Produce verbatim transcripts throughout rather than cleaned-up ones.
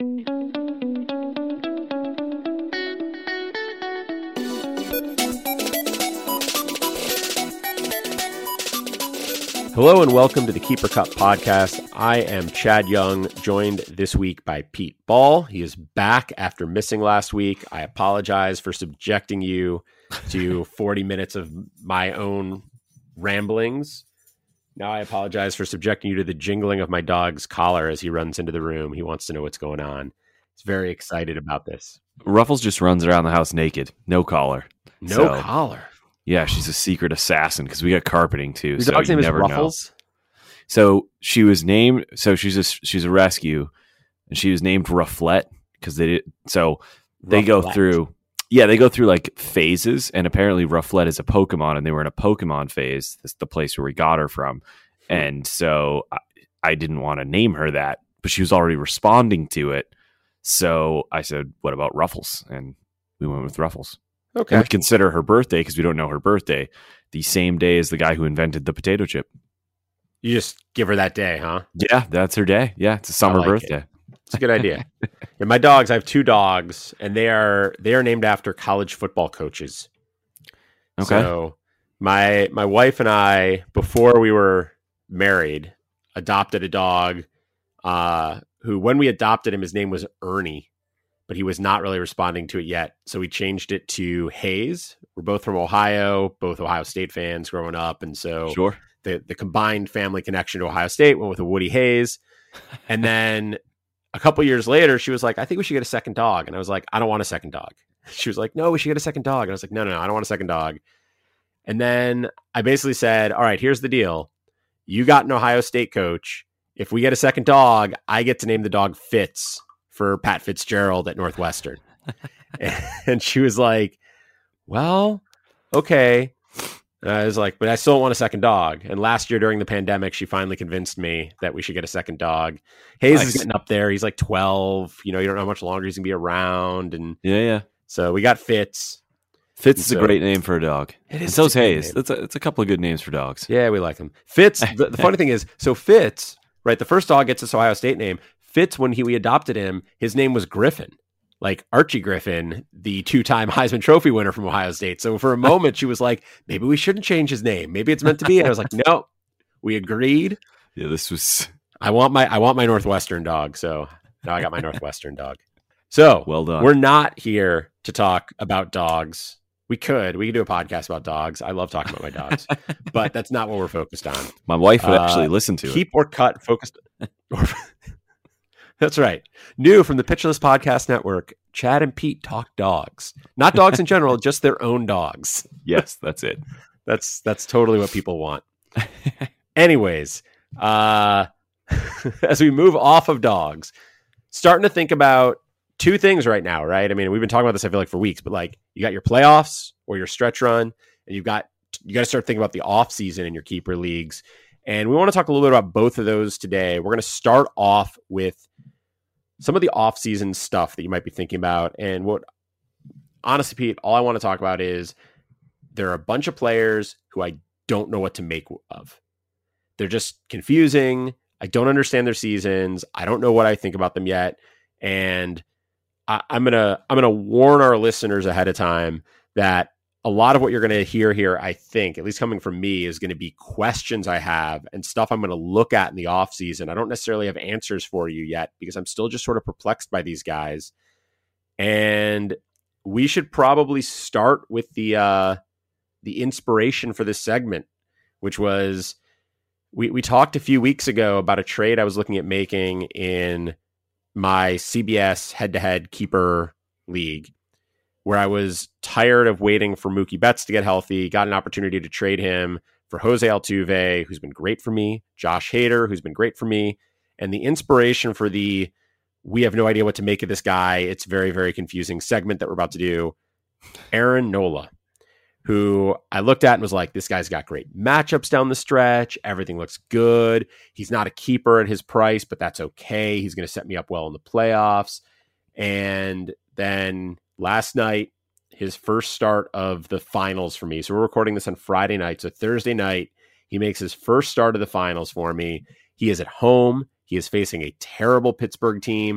Hello and welcome to the Keeper Cup podcast. I am Chad Young, joined this week by Pete Ball. He is back after missing last week. I apologize for subjecting you to forty minutes of my own ramblings. Now I apologize for subjecting you to the jingling of my dog's collar as he runs into the room. He wants to know what's going on. He's very excited about this. Ruffles just runs around the house naked, no collar. No so, collar? Yeah, she's a secret assassin because we got carpeting too. Your so dog's you name is never Ruffles? know. So she was named. So she's a she's a rescue, and she was named Rufflet because they did. So they Rufflet. go through. Yeah, they go through like phases, and apparently Rufflet is a Pokemon, and they were in a Pokemon phase. That's the place where we got her from, and so I, I didn't want to name her that, but she was already responding to it. So I said, "What about Ruffles?" And we went with Ruffles. Okay. And we consider her birthday, because we don't know her birthday, the same day as the guy who invented the potato chip. You just give her that day, huh? Yeah, that's her day. Yeah, it's a summer like birthday. It. It's a good idea. Yeah, my dogs, I have two dogs, and they are they are named after college football coaches. Okay. So my my wife and I, before we were married, adopted a dog uh, who, when we adopted him, his name was Ernie, but he was not really responding to it yet. So we changed it to Hayes. We're both from Ohio, both Ohio State fans growing up. And so Sure. the, the combined family connection to Ohio State went with a Woody Hayes. And then a couple years later, she was like, I think we should get a second dog. And I was like, I don't want a second dog. She was like, no, we should get a second dog. And I was like, no, no, no, I don't want a second dog. And then I basically said, all right, here's the deal. You got an Ohio State coach. If we get a second dog, I get to name the dog Fitz for Pat Fitzgerald at Northwestern. And she was like, well, okay. And I was like, but I still don't want a second dog. And last year during the pandemic, she finally convinced me that we should get a second dog. Hayes Nice. is getting up there. He's like twelve. You know, you don't know how much longer he's going to be around. And Yeah, yeah. so we got Fitz. Fitz is So- a great name for a dog. It And is so's a great Hayes. name. That's a, that's a couple of good names for dogs. Yeah, we like him. Fitz, the, the funny thing is, so Fitz, right, the first dog gets this Ohio State name. Fitz, when he we adopted him, his name was Griffin, like Archie Griffin, the two-time Heisman Trophy winner from Ohio State. So for a moment, she was like, maybe we shouldn't change his name. Maybe it's meant to be. And I was like, no, we agreed. Yeah, this was I want my I want my Northwestern dog. So now I got my Northwestern dog. So well done. we're not here to talk about dogs. We could. We could do a podcast about dogs. I love talking about my dogs, but that's not what we're focused on. My wife would Uh, actually listen to Keep or cut focused. That's right. New from the Pitchless Podcast Network, Chad and Pete talk dogs. Not dogs in general, just their own dogs. it. Yes, that's it. That's that's totally what people want. Anyways, uh, as we move off of dogs, starting to think about two things right now, right? I mean, we've been talking about this, I feel like, for weeks, but like you got your playoffs or your stretch run, and you've got you got to start thinking about the off season in your keeper leagues. And we want to talk a little bit about both of those today. We're going to start off with some of the off-season stuff that you might be thinking about. And what, honestly, Pete, all I want to talk about is there are a bunch of players who I don't know what to make of. They're just confusing. I don't understand their seasons. I don't know what I think about them yet. And I, I'm gonna I'm gonna warn our listeners ahead of time that a lot of what you're going to hear here, I think, at least coming from me, is going to be questions I have and stuff I'm going to look at in the off season. I don't necessarily have answers for you yet because I'm still just sort of perplexed by these guys. And we should probably start with the uh, the inspiration for this segment, which was we we talked a few weeks ago about a trade I was looking at making in my C B S head-to-head keeper league, where I was tired of waiting for Mookie Betts to get healthy, got an opportunity to trade him for Jose Altuve, who's been great for me, Josh Hader, who's been great for me, and the inspiration for the we have no idea what to make of this guy, it's very, very confusing segment that we're about to do, Aaron Nola, who I looked at and was like, this guy's got great matchups down the stretch. Everything looks good. He's not a keeper at his price, but that's okay. He's going to set me up well in the playoffs. And then last night, his first start of the finals for me. So we're recording this on Friday night. So Thursday night, he makes his first start of the finals for me. He is at home. He is facing a terrible Pittsburgh team.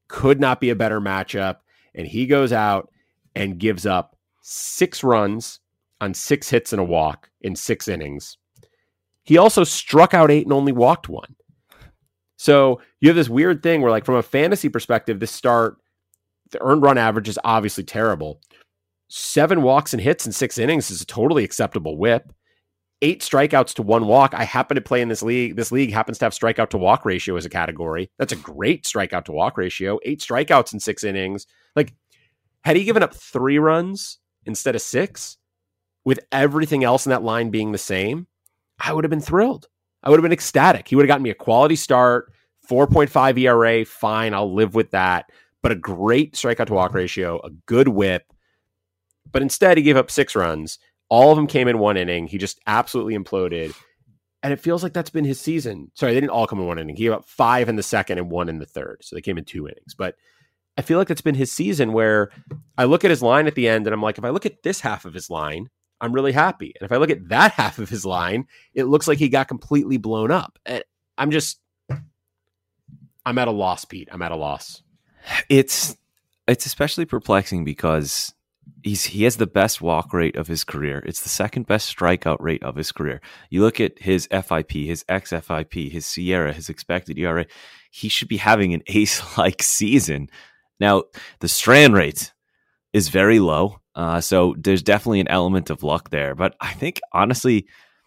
Could not be a better matchup. And he goes out and gives up six runs on six hits and a walk in six innings. He also struck out eight and only walked one. So you have this weird thing where, like, from a fantasy perspective, this start, the earned run average is obviously terrible. Seven walks and hits in six innings is a totally acceptable whip. Eight strikeouts to one walk. I happen to play in this league. This league happens to have strikeout to walk ratio as a category. That's a great strikeout to walk ratio. Eight strikeouts in six innings. Like, had he given up three runs instead of six, with everything else in that line being the same, I would have been thrilled. I would have been ecstatic. He would have gotten me a quality start, four point five E R A, fine, I'll live with that. But a great strikeout to walk ratio, a good whip. But instead, he gave up six runs. All of them came in one inning. He just absolutely imploded. And it feels like that's been his season. Sorry, they didn't all come in one inning. He gave up five in the second and one in the third. So they came in two innings. But I feel like that's been his season, where I look at his line at the end and I'm like, if I look at this half of his line, I'm really happy. And if I look at that half of his line, it looks like he got completely blown up. And I'm just, I'm at a loss, Pete. I'm at a loss. It's it's especially perplexing because he's he has the best walk rate of his career. It's the second best strikeout rate of his career. You look at his F I P, his X F I P, his Sierra, his expected E R A. He should be having an ace-like season. Now, the strand rate is very low. Uh, so there's definitely an element of luck there. But I think, honestly,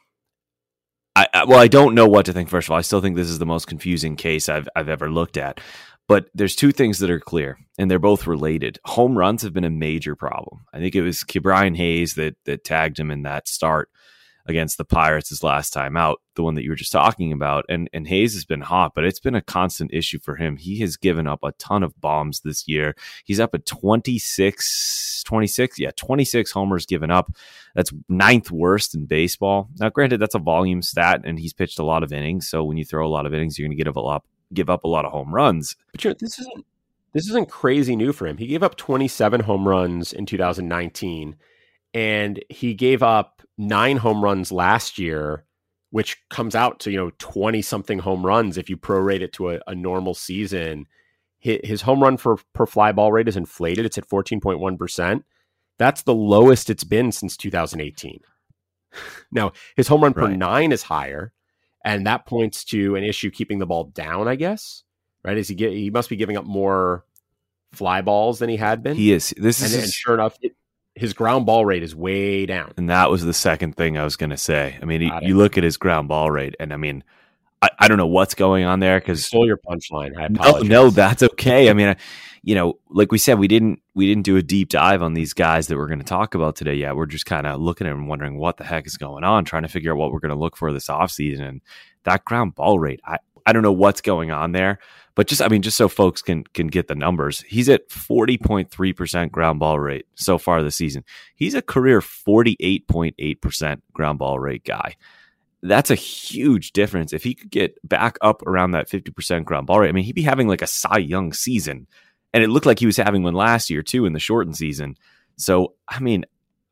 I, I well, I don't know what to think. First of all, I still think this is the most confusing case I've I've ever looked at. But there's two things that are clear, and they're both related. Home runs have been a major problem. I think it was Ke'Bryan Hayes that that tagged him in that start against the Pirates his last time out, the one that you were just talking about. And and Hayes has been hot, but it's been a constant issue for him. He has given up a ton of bombs this year. He's up at twenty-six, twenty-six, yeah, twenty-six homers given up. That's ninth worst in baseball. Now, granted, that's a volume stat, and he's pitched a lot of innings. So when you throw a lot of innings, you're going to give up a lot, give up a lot of home runs. But you know, this isn't this isn't crazy new for him. He gave up twenty-seven home runs in two thousand nineteen, and he gave up nine home runs last year, which comes out to, you know, twenty something home runs if you prorate it to a, a normal season. His, his home run for per fly ball rate is inflated. It's at fourteen point one percent. That's the lowest it's been since two thousand eighteen. Now, his home run right. per nine is higher, and that points to an issue keeping the ball down, I guess. Right? Is he get, he must be giving up more fly balls than he had been. He is. This and, is and sure enough, it, his ground ball rate is way down. And that was the second thing I was going to say. I mean, you, you look at his ground ball rate, and I mean, I, I don't know what's going on there because stole your punchline. I No, apologize. no, that's okay. I mean, I, you know, like we said, we didn't we didn't do a deep dive on these guys that we're going to talk about today yet. We're just kind of looking at them and wondering what the heck is going on, trying to figure out what we're going to look for this offseason. And that ground ball rate, I, I don't know what's going on there. But just, I mean, just so folks can can get the numbers, he's at forty point three percent ground ball rate so far this season. He's a career forty-eight point eight percent ground ball rate guy. That's a huge difference. If he could get back up around that fifty percent ground ball rate, I mean, he'd be having like a Cy Young season. And it looked like he was having one last year, too, in the shortened season. So, I mean,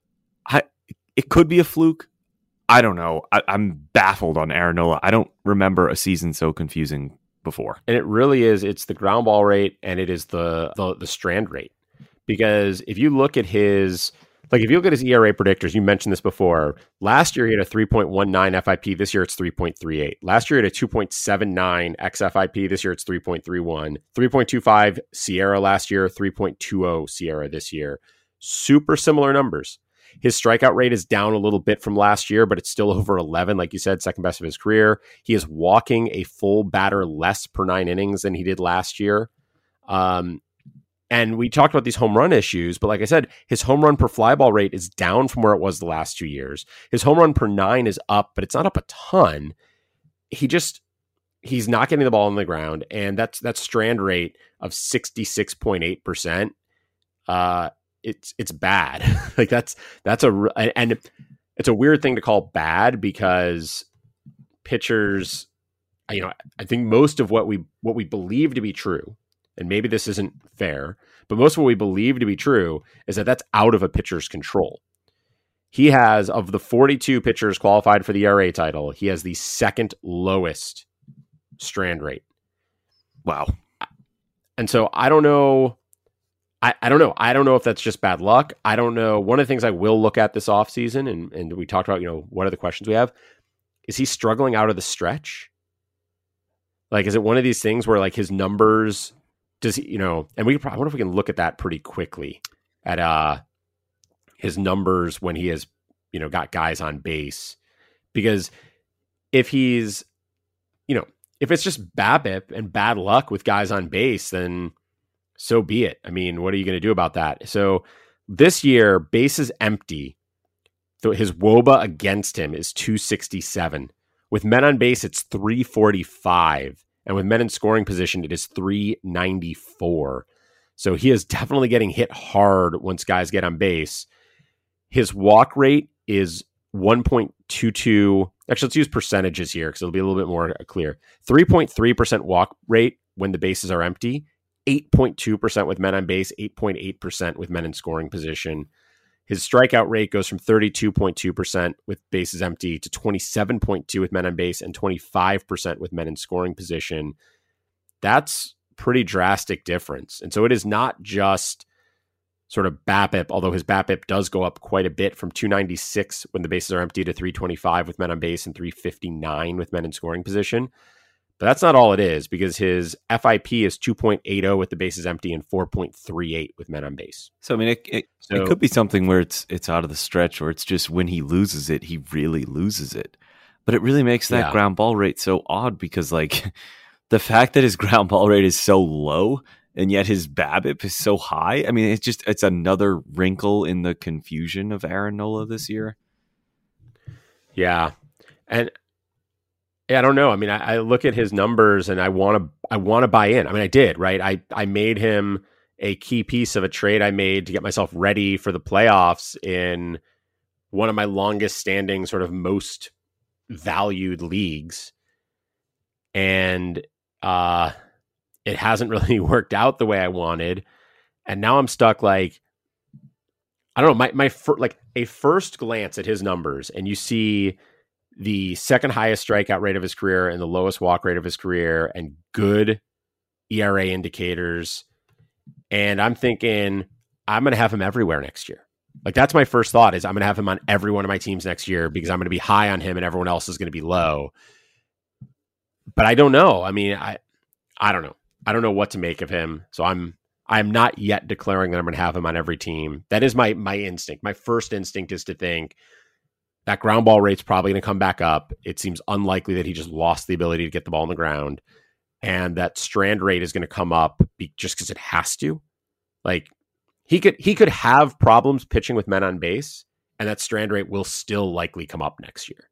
I it could be a fluke. I don't know. I, I'm baffled on Aaron Nola. I don't remember a season so confusing before. And it really is. It's the ground ball rate and it is the, the the strand rate. Because if you look at his, like if you look at his E R A predictors, you mentioned this before. Last year he had a three point one nine F I P. This year it's three point three eight. Last year he had a two point seven nine X F I P. This year it's three point three one. three point two five Sierra last year, three point two oh Sierra this year. Super similar numbers. His strikeout rate is down a little bit from last year, but it's still over eleven. Like you said, second best of his career. He is walking a full batter less per nine innings than he did last year. Um, and we talked about these home run issues, but like I said, his home run per fly ball rate is down from where it was the last two years. His home run per nine is up, but it's not up a ton. He just, he's not getting the ball on the ground. And that's, that strand rate of sixty-six point eight percent. Uh, It's it's bad. Like that's that's a and it's a weird thing to call bad because pitchers, you know, I think most of what we what we believe to be true, and maybe this isn't fair, but most of what we believe to be true is that that's out of a pitcher's control. He has, of the forty-two pitchers qualified for the E R A title, he has the second lowest strand rate. Wow. and so I don't know. I, I don't know. I don't know if that's just bad luck. I don't know. One of the things I will look at this offseason, and, and we talked about, you know, what are the questions we have? Is he struggling out of the stretch? Like, is it one of these things where like his numbers, does he, you know, and we probably, I wonder if we can look at that pretty quickly at uh his numbers when he has, you know, got guys on base. Because if he's, you know, if it's just BABIP and bad luck with guys on base, then so be it. I mean, what are you going to do about that? So this year, bases empty, so his W O B A against him is two sixty-seven. With men on base, it's three forty-five. And with men in scoring position, it is three ninety-four. So he is definitely getting hit hard once guys get on base. His walk rate is one point two two. Actually, let's use percentages here because it'll be a little bit more clear. three point three percent walk rate when the bases are empty. eight point two percent with men on base, eight point eight percent with men in scoring position. His strikeout rate goes from thirty-two point two percent with bases empty to twenty-seven point two with men on base and twenty-five percent with men in scoring position. That's pretty drastic difference. And so it is not just sort of BABIP, although his BABIP does go up quite a bit from two ninety-six when the bases are empty to three twenty-five with men on base and three fifty-nine with men in scoring position. But that's not all it is, because his F I P is two point eight oh with the bases empty and four point three eight with men on base. So, I mean, it, it, so, it could be something where it's it's out of the stretch, or it's just when he loses it, he really loses it. But it really makes that yeah. ground ball rate so odd, because, like, the fact that his ground ball rate is so low and yet his BABIP is so high, I mean, it's just it's another wrinkle in the confusion of Aaron Nola this year. Yeah. And yeah, I don't know. I mean, I, I look at his numbers and I want to, I want to buy in. I mean, I did, right? I, I made him a key piece of a trade I made to get myself ready for the playoffs in one of my longest standing, sort of most valued leagues. And uh, it hasn't really worked out the way I wanted. And now I'm stuck like, I don't know, my, my fir- like a first glance at his numbers, and you see the second highest strikeout rate of his career and the lowest walk rate of his career and good E R A indicators. And I'm thinking, I'm going to have him everywhere next year. Like, that's my first thought, is I'm going to have him on every one of my teams next year because I'm going to be high on him and everyone else is going to be low. But I don't know. I mean, I, I don't know. I don't know what to make of him. So I'm, I'm not yet declaring that I'm going to have him on every team. That is my, my instinct. My first instinct is to think, that ground ball rate's probably going to come back up. It seems unlikely that he just lost the ability to get the ball on the ground. And that strand rate is going to come up be, just because it has to. Like, he could he could have problems pitching with men on base, and that strand rate will still likely come up next year.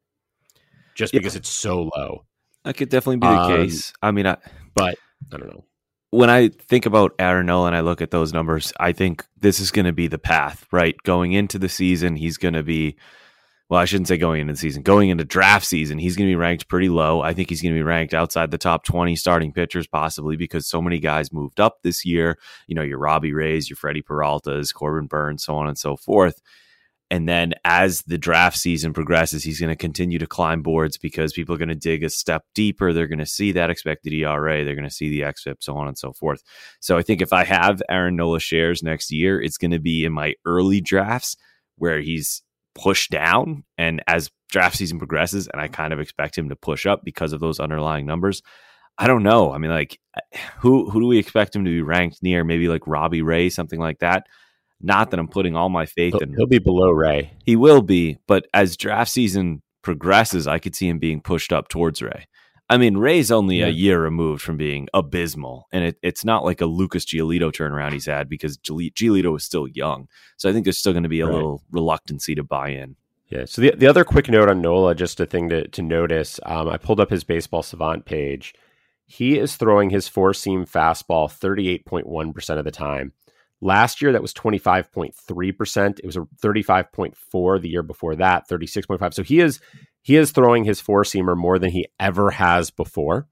Just because yeah. it's so low. That could definitely be the um, case. I mean, I, but I don't know. When I think about Aaron Nola and I look at those numbers, I think this is going to be the path, right? Going into the season, he's going to be... Well, I shouldn't say going into the season. Going into draft season, he's going to be ranked pretty low. I think he's going to be ranked outside the top twenty starting pitchers, possibly because so many guys moved up this year. You know, your Robbie Rays, your Freddie Peraltas, Corbin Burns, so on and so forth. And then as the draft season progresses, he's going to continue to climb boards because people are going to dig a step deeper. They're going to see that expected E R A. They're going to see the X F I P, so on and so forth. So I think if I have Aaron Nola shares next year, it's going to be in my early drafts where he's push down, and as draft season progresses, and I kind of expect him to push up because of those underlying numbers. I don't know. I mean, like, who who do we expect him to be ranked near? Maybe like Robbie Ray, something like that. Not that I'm putting all my faith he'll, in. He'll be below Ray. He will be, but as draft season progresses, I could see him being pushed up towards Ray. I mean, Ray's only yeah. a year removed from being abysmal, and it, it's not like a Lucas Giolito turnaround he's had because Giolito is still young. So I think there's still going to be a right. little reluctancy to buy in. Yeah. So the the other quick note on Nola, just a thing to, to notice, um, I pulled up his Baseball Savant page. He is throwing his four-seam fastball thirty-eight point one percent of the time. Last year, that was twenty-five point three percent. It was a thirty-five point four the year before that, thirty-six point five. So he is... He is throwing his four-seamer more than he ever has before.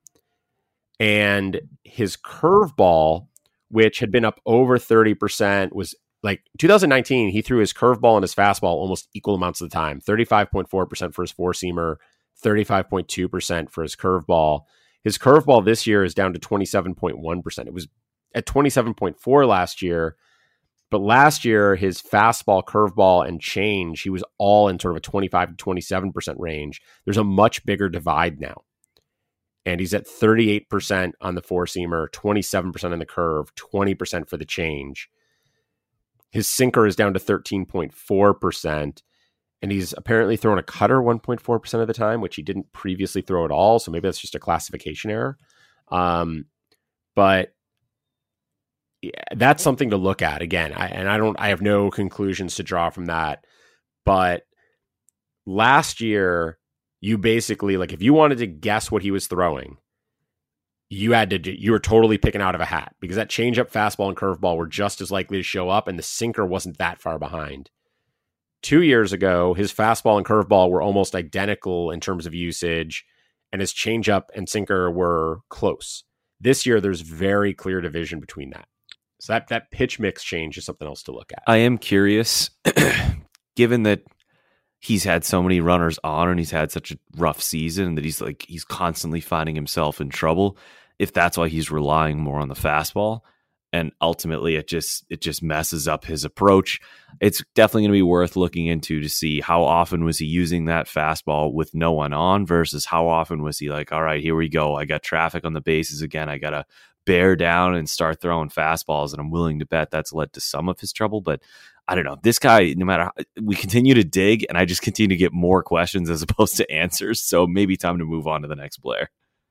And his curveball, which had been up over thirty percent, was like twenty nineteen, he threw his curveball and his fastball almost equal amounts of the time. thirty-five point four percent for his four-seamer, thirty-five point two percent for his curveball. His curveball this year is down to twenty-seven point one percent. It was at twenty-seven point four last year. But last year, his fastball, curveball, and change, he was all in sort of a twenty-five to twenty-seven percent range. There's a much bigger divide now. And he's at thirty-eight percent on the four-seamer, twenty-seven percent on the curve, twenty percent for the change. His sinker is down to thirteen point four percent. And he's apparently thrown a cutter one point four percent of the time, which he didn't previously throw at all. So maybe that's just a classification error. Um, but yeah, that's something to look at again. I, and I don't, I have no conclusions to draw from that. But last year, you basically, like, if you wanted to guess what he was throwing, you had to do, you were totally picking out of a hat, because that changeup, fastball, and curveball were just as likely to show up, and the sinker wasn't that far behind. Two years ago, his fastball and curveball were almost identical in terms of usage, and his changeup and sinker were close. This year, there's very clear division between that. So that, that pitch mix change is something else to look at. I am curious, given that he's had so many runners on and he's had such a rough season that he's like he's constantly finding himself in trouble, if that's why he's relying more on the fastball, and ultimately it just it just messes up his approach. It's definitely going to be worth looking into to see how often was he using that fastball with no one on versus how often was he like, all right, here we go, I got traffic on the bases again, I gotta bear down and start throwing fastballs, and I'm willing to bet that's led to some of his trouble. But I don't know, this guy, no matter how, we continue to dig, and I just continue to get more questions as opposed to answers, so maybe time to move on to the next player.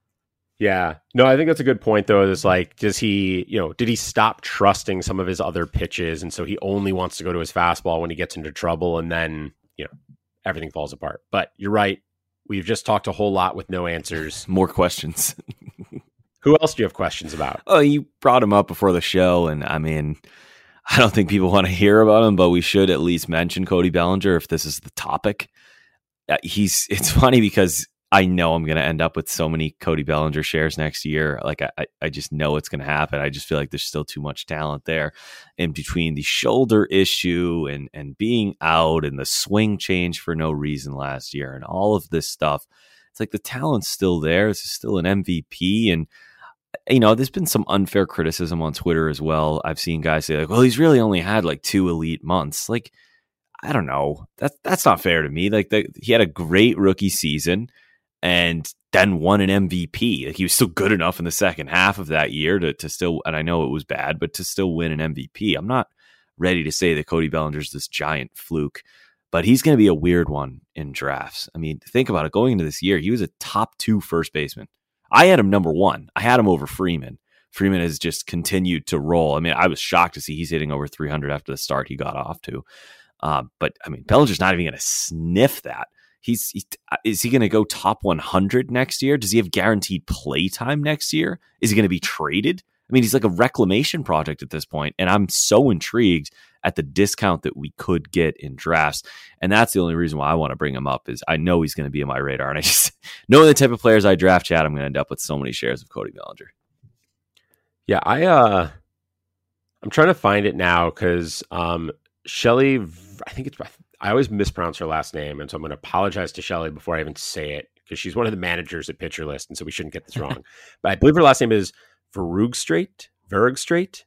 Yeah, no, I think that's a good point, though. It's like, does he, you know, did he stop trusting some of his other pitches, and so he only wants to go to his fastball when he gets into trouble, and then, you know, everything falls apart. But you're right, we've just talked a whole lot with no answers. More questions. Who else do you have questions about? Oh, you brought him up before the show, and I mean, I don't think people want to hear about him, but we should at least mention Cody Bellinger if this is the topic. Uh, he's. It's funny because I know I'm going to end up with so many Cody Bellinger shares next year. Like I, I just know it's going to happen. I just feel like there's still too much talent there. In between the shoulder issue and and being out and the swing change for no reason last year and all of this stuff, it's like the talent's still there. This is still an M V P, and you know, there's been some unfair criticism on Twitter as well. I've seen guys say like, well, he's really only had like two elite months. Like, I don't know. That's, that's not fair to me. Like the, he had a great rookie season and then won an M V P. Like he was still good enough in the second half of that year to, to still, and I know it was bad, but to still win an M V P. I'm not ready to say that Cody Bellinger's this giant fluke, but he's going to be a weird one in drafts. I mean, think about it. Going into this year, he was a top two first baseman. I had him number one. I had him over Freeman. Freeman has just continued to roll. I mean, I was shocked to see he's hitting over three hundred after the start he got off to. Uh, but, I mean, Bellinger's not even going to sniff that. He's, he's Is he going to go top one hundred next year? Does he have guaranteed play time next year? Is he going to be traded? I mean, he's like a reclamation project at this point, and I'm so intrigued at the discount that we could get in drafts. And that's the only reason why I want to bring him up is I know he's going to be on my radar. And I just, knowing the type of players I draft, Chad, I'm going to end up with so many shares of Cody Bellinger. Yeah, I, uh, I'm trying to find it now because um, Shelly, I think it's, I always mispronounce her last name. And so I'm going to apologize to Shelly before I even say it because she's one of the managers at Pitcher List. And so we shouldn't get this wrong. But I believe her last name is Verugstrate, Verugstrate.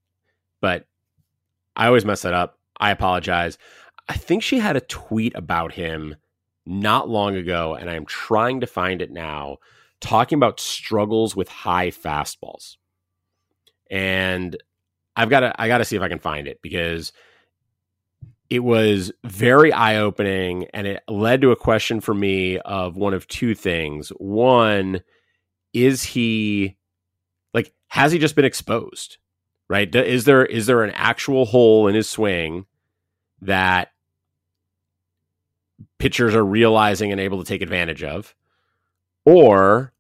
But I always mess that up. I apologize. I think she had a tweet about him not long ago, and I'm trying to find it now, talking about struggles with high fastballs. And I've got to, I got to see if I can find it because it was very eye-opening, and it led to a question for me of one of two things. One, is he, like, has he just been exposed? Right? Is there is there an actual hole in his swing that pitchers are realizing and able to take advantage of? Or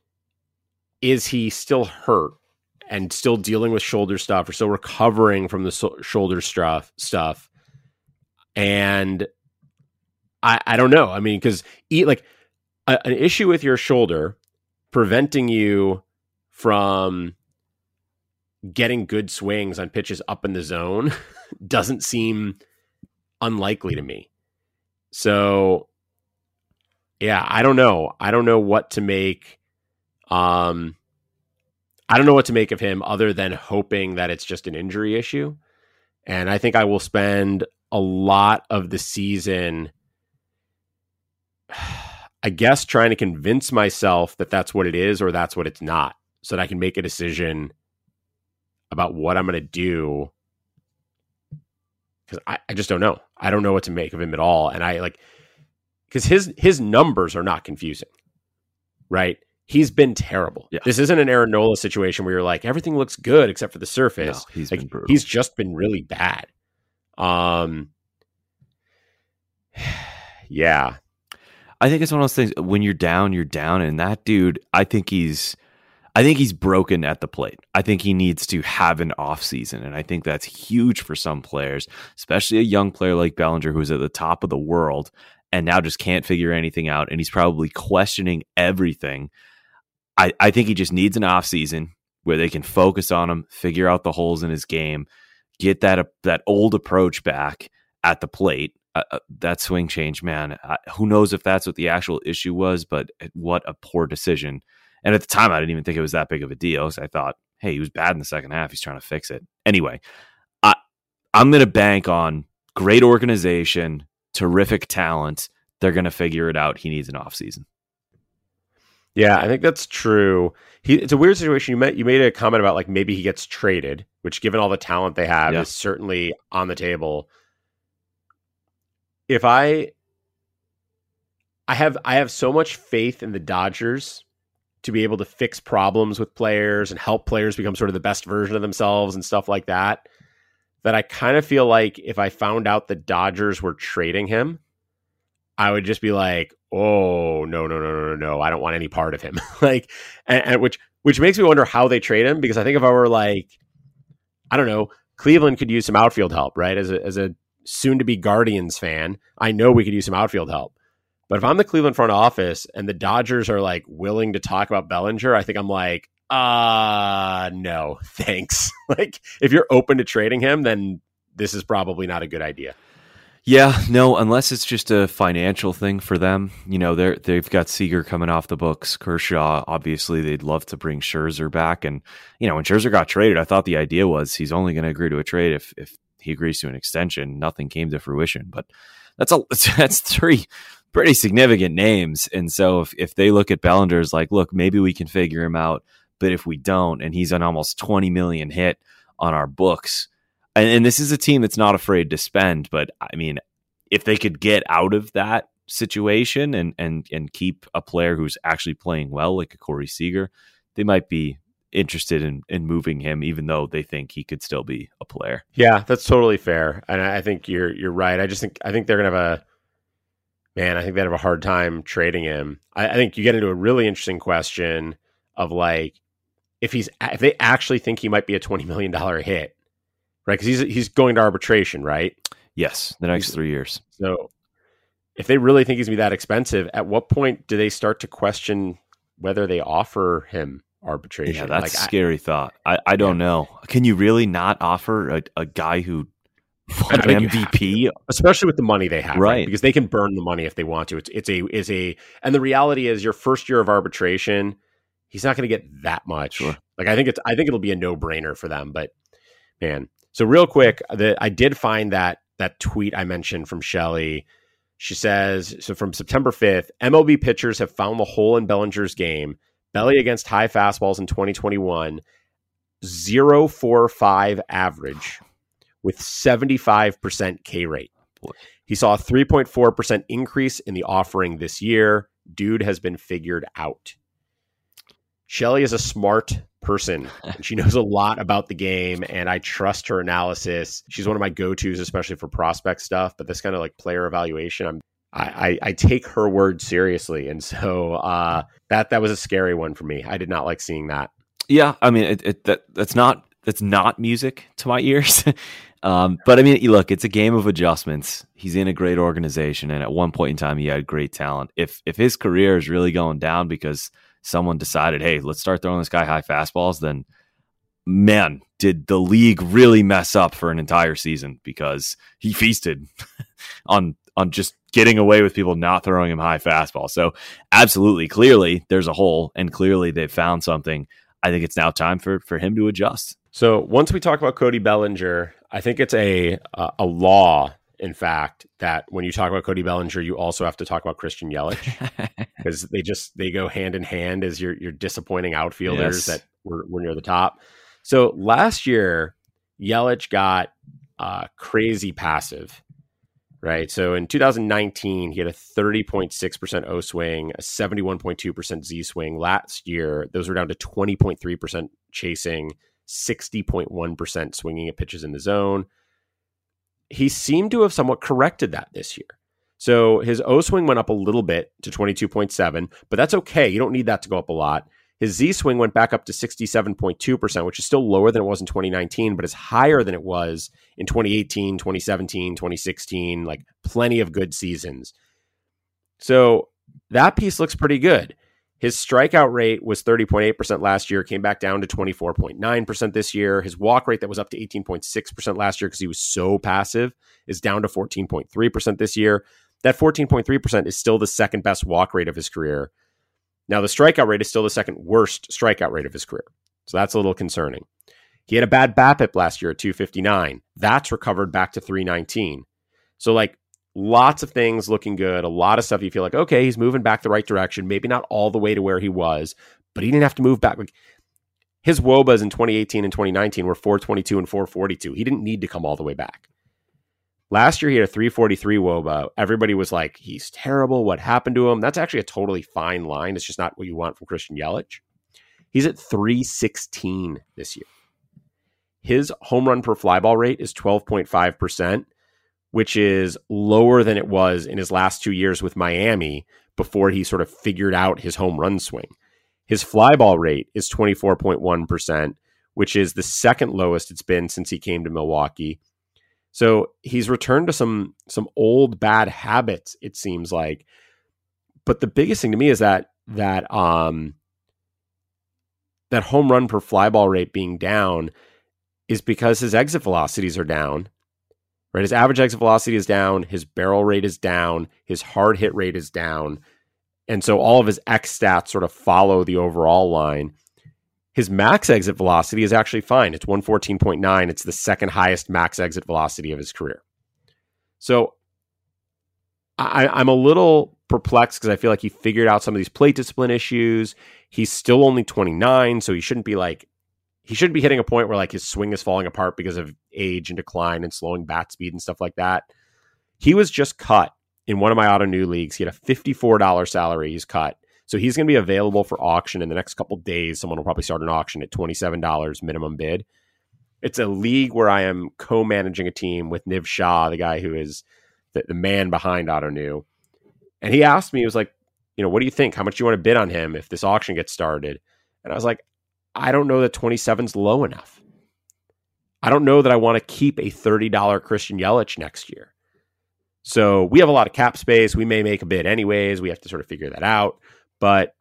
is he still hurt and still dealing with shoulder stuff or still recovering from the so- shoulder stuff stuff? And I, I don't know. I mean, because like a, an issue with your shoulder preventing you from getting good swings on pitches up in the zone doesn't seem unlikely to me. So yeah, I don't know. I don't know what to make. Um, I don't know what to make of him other than hoping that it's just an injury issue. And I think I will spend a lot of the season, I guess, trying to convince myself that that's what it is or that's what it's not, so that I can make a decision about what I'm going to do. Because I, I just don't know. I don't know what to make of him at all. And I like, because his his numbers are not confusing, right? He's been terrible. Yeah. This isn't an Aaron Nola situation where you're like, everything looks good except for the surface. No, he's like, been brutal. He's just been really bad. Um, yeah. I think it's one of those things, when you're down, you're down. And that dude, I think he's, I think he's broken at the plate. I think he needs to have an off season. And I think that's huge for some players, especially a young player like Bellinger, who's at the top of the world and now just can't figure anything out. And he's probably questioning everything. I, I think he just needs an off season where they can focus on him, figure out the holes in his game, get that, uh, that old approach back at the plate. Uh, uh, that swing change, man, uh, who knows if that's what the actual issue was, but what a poor decision. And at the time, I didn't even think it was that big of a deal. So I thought, hey, he was bad in the second half. He's trying to fix it. Anyway, I, I'm going to bank on great organization, terrific talent. They're going to figure it out. He needs an offseason. Yeah, I think that's true. He, it's a weird situation. You met, you made a comment about like maybe he gets traded, which given all the talent they have Yeah. is certainly on the table. If I, I have, I have so much faith in the Dodgers to be able to fix problems with players and help players become sort of the best version of themselves and stuff like that, that I kind of feel like if I found out the Dodgers were trading him, I would just be like, oh, no, no, no, no, no, no. I don't want any part of him. like, and, and which, which makes me wonder how they trade him, because I think if I were like, I don't know, Cleveland could use some outfield help, right? As a, as a soon to be Guardians fan, I know we could use some outfield help. But if I'm the Cleveland front office and the Dodgers are like willing to talk about Bellinger, I think I'm like, uh, no, thanks. Like, if you're open to trading him, then this is probably not a good idea. Yeah, no, unless it's just a financial thing for them. You know, they're, they've got Seager coming off the books. Kershaw, obviously, they'd love to bring Scherzer back. And, you know, when Scherzer got traded, I thought the idea was he's only going to agree to a trade if, if he agrees to an extension. Nothing came to fruition. But that's a that's three pretty significant names. And so if, if they look at Bellinger as like, look, maybe we can figure him out. But if we don't, and he's an almost twenty million hit on our books, And, and this is a team that's not afraid to spend, but I mean, if they could get out of that situation and and and keep a player who's actually playing well, like a Corey Seager, they might be interested in in moving him, even though they think he could still be a player. Yeah, that's totally fair, and I think you're you're right. I just think I think they're gonna have a man. I think they have a hard time trading him. I, I think you get into a really interesting question of like if he's if they actually think he might be a twenty million dollar hit. Right, because he's he's going to arbitration, right? Yes, the next he's, three years. So, if they really think he's gonna be that expensive, at what point do they start to question whether they offer him arbitration? Yeah, that's like, a scary I, thought. I, I don't yeah. know. Can you really not offer a, a guy who won M V P, especially with the money they have, right? right? Because they can burn the money if they want to. It's it's a is a and the reality is your first year of arbitration, he's not going to get that much. Sure. Like I think it's I think it'll be a no brainer for them, but man. So real quick, the, I did find that that tweet I mentioned from Shelley. She says, so from September fifth, M L B pitchers have found the hole in Bellinger's game. Belly against high fastballs in twenty twenty-one, zero point four five average with seventy-five percent K rate. Boy. He saw a three point four percent increase in the offering this year. Dude has been figured out. Shelley is a smart person. And she knows a lot about the game, and I trust her analysis. She's one of my go-tos, especially for prospect stuff. But this kind of like player evaluation, I'm I, I, I take her word seriously, and so uh, that that was a scary one for me. I did not like seeing that. Yeah, I mean, it, it, that that's not that's not music to my ears. um, but I mean, look, it's a game of adjustments. He's in a great organization, and at one point in time, he had great talent. If if his career is really going down because someone decided, hey, let's start throwing this guy high fastballs, then man, did the league really mess up for an entire season, because he feasted on on just getting away with people not throwing him high fastball. So absolutely, clearly there's a hole, and clearly they've found something. I think it's now time for, for him to adjust. So once we talk about Cody Bellinger, I think it's a a, a law, in fact, that when you talk about Cody Bellinger, you also have to talk about Christian Yelich, because they just they go hand in hand as your your disappointing outfielders Yes. that were, were near the top. So last year, Yelich got uh, crazy passive, right? So in two thousand nineteen, he had a thirty point six percent O swing, a seventy-one point two percent Z swing. Last year, those were down to twenty point three percent chasing, sixty point one percent swinging at pitches in the zone. He seemed to have somewhat corrected that this year. So his O swing went up a little bit to twenty-two point seven, but that's okay. You don't need that to go up a lot. His Z swing went back up to sixty-seven point two percent, which is still lower than it was in twenty nineteen, but is higher than it was in twenty eighteen, twenty seventeen, twenty sixteen, like plenty of good seasons. So that piece looks pretty good. His strikeout rate was thirty point eight percent last year, came back down to twenty-four point nine percent this year. His walk rate that was up to eighteen point six percent last year because he was so passive is down to fourteen point three percent this year. That fourteen point three percent is still the second best walk rate of his career. Now, the strikeout rate is still the second worst strikeout rate of his career. So that's a little concerning. He had a bad BABIP last year at two fifty-nine. That's recovered back to three nineteen. So like lots of things looking good. A lot of stuff you feel like, okay, he's moving back the right direction. Maybe not all the way to where he was, but he didn't have to move back. Like his W O B As in twenty eighteen and twenty nineteen were four twenty-two and four forty-two. He didn't need to come all the way back. Last year, he had a three forty-three W O B A. Everybody was like, he's terrible. What happened to him? That's actually a totally fine line. It's just not what you want from Christian Yelich. He's at three sixteen this year. His home run per fly ball rate is twelve point five percent, which is lower than it was in his last two years with Miami before he sort of figured out his home run swing. His fly ball rate is twenty-four point one percent, which is the second lowest it's been since he came to Milwaukee. So he's returned to some some old bad habits, it seems like. But the biggest thing to me is that that um that home run per fly ball rate being down is because his exit velocities are down. Right? His average exit velocity is down, his barrel rate is down, his hard hit rate is down. And so all of his X stats sort of follow the overall line. His max exit velocity is actually fine. It's one fourteen point nine. It's the second highest max exit velocity of his career. So I, I'm a little perplexed because I feel like he figured out some of these plate discipline issues. He's still only twenty-nine, so he shouldn't be like, he shouldn't be hitting a point where like his swing is falling apart because of age and decline and slowing bat speed and stuff like that. He was just cut in one of my auto new leagues. He had a fifty-four dollars salary. He's cut. So he's going to be available for auction in the next couple days. Someone will probably start an auction at twenty-seven dollars minimum bid. It's a league where I am co-managing a team with Niv Shah, the guy who is the, the man behind Auto New. And he asked me, he was like, you know, what do you think? How much do you want to bid on him if this auction gets started? And I was like, I don't know that twenty-seven is low enough. I don't know that I want to keep a thirty dollars Christian Yelich next year. So we have a lot of cap space. We may make a bid anyways. We have to sort of figure that out. But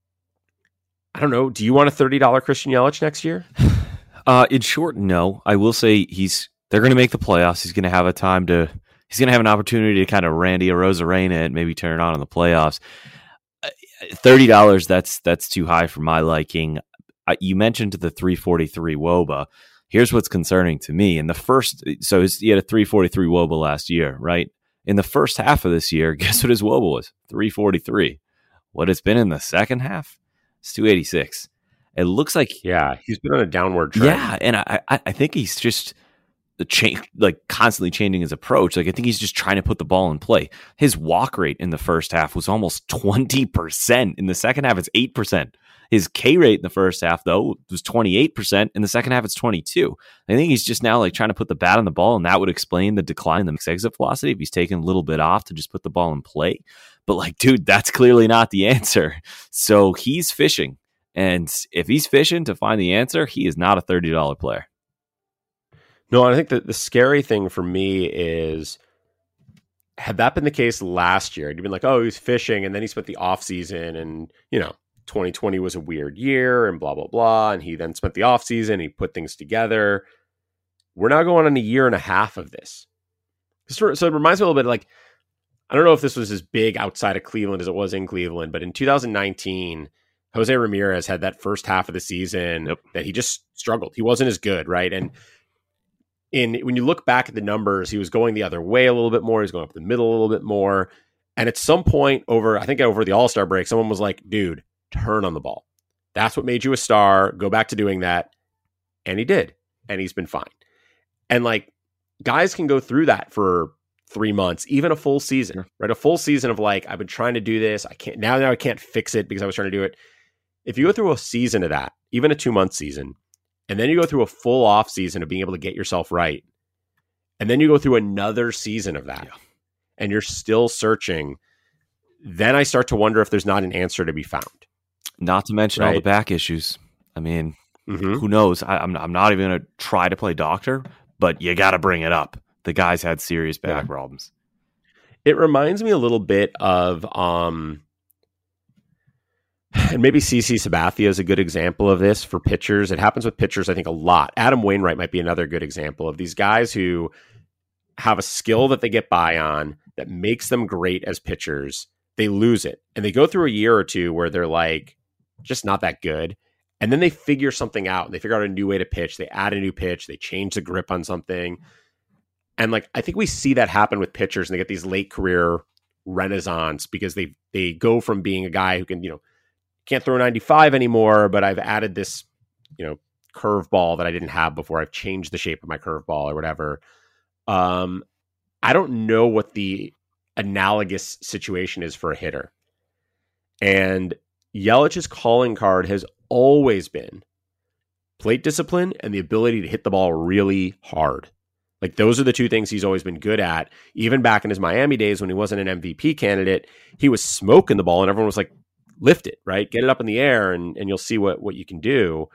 I don't know. Do you want a thirty dollars Christian Yelich next year? Uh, in short, no. I will say he's they're going to make the playoffs. He's going to have a time to he's going to have an opportunity to kind of Randy Arozarena it, maybe turn it on in the playoffs. thirty dollars that's that's too high for my liking. I, you mentioned the three forty-three W O B A. Here's what's concerning to me. In the first, so he had a three forty-three W O B A last year, right? In the first half of this year, guess what his W O B A was? three forty-three. What it's been in the second half? It's two eighty-six. It looks like yeah, he's been on a downward trend. Yeah, and I I, I think he's just the change, like constantly changing his approach. Like I think he's just trying to put the ball in play. His walk rate in the first half was almost twenty percent. In the second half, it's eight percent. His K rate in the first half, though, was twenty-eight percent. In the second half, it's twenty-two. I think he's just now like trying to put the bat on the ball, and that would explain the decline in the max exit velocity if he's taking a little bit off to just put the ball in play. But like, dude, that's clearly not the answer. So he's fishing. And if he's fishing to find the answer, he is not a thirty dollars player. No, I think that the scary thing for me is, had that been the case last year, you'd been like, oh, he's fishing, and then he spent the offseason, and, you know, twenty twenty was a weird year, and blah, blah, blah, and he then spent the offseason, he put things together. We're now going on a year and a half of this. So it reminds me a little bit like, I don't know if this was as big outside of Cleveland as it was in Cleveland, but in two thousand nineteen, Jose Ramirez had that first half of the season Yep. that he just struggled. He wasn't as good, right? And in when you look back at the numbers, he was going the other way a little bit more. He was going up the middle a little bit more. And at some point over, I think over the All-Star break, someone was like, dude, turn on the ball. That's what made you a star. Go back to doing that. And he did. And he's been fine. And like guys can go through that for three months, even a full season, right? A full season of like, I've been trying to do this. I can't now, now I can't fix it because I was trying to do it. If you go through a season of that, even a two month season, and then you go through a full off season of being able to get yourself right, and then you go through another season of that, yeah. and you're still searching, then I start to wonder if there's not an answer to be found. Not to mention right? all the back issues. I mean, mm-hmm. who knows? I, I'm, I'm not even going to try to play doctor, but you got to bring it up. The guy's had serious back yeah. problems. It reminds me a little bit of, um, and maybe C C Sabathia is a good example of this for pitchers. It happens with pitchers, I think, a lot. Adam Wainwright might be another good example of these guys who have a skill that they get by on that makes them great as pitchers. They lose it. And they go through a year or two where they're like, just not that good. And then they figure something out and they figure out a new way to pitch. They add a new pitch. They change the grip on something. And like, I think we see that happen with pitchers and they get these late career renaissance because they, they go from being a guy who can, you know, can't throw ninety-five anymore, but I've added this, you know, curveball that I didn't have before. I've changed the shape of my curveball or whatever. Um, I don't know what the analogous situation is for a hitter. And Yelich's calling card has always been plate discipline and the ability to hit the ball really hard. Like those are the two things he's always been good at. Even back in his Miami days when he wasn't an M V P candidate, he was smoking the ball and everyone was like, lift it, right? Get it up in the air and, and you'll see what, what you can do.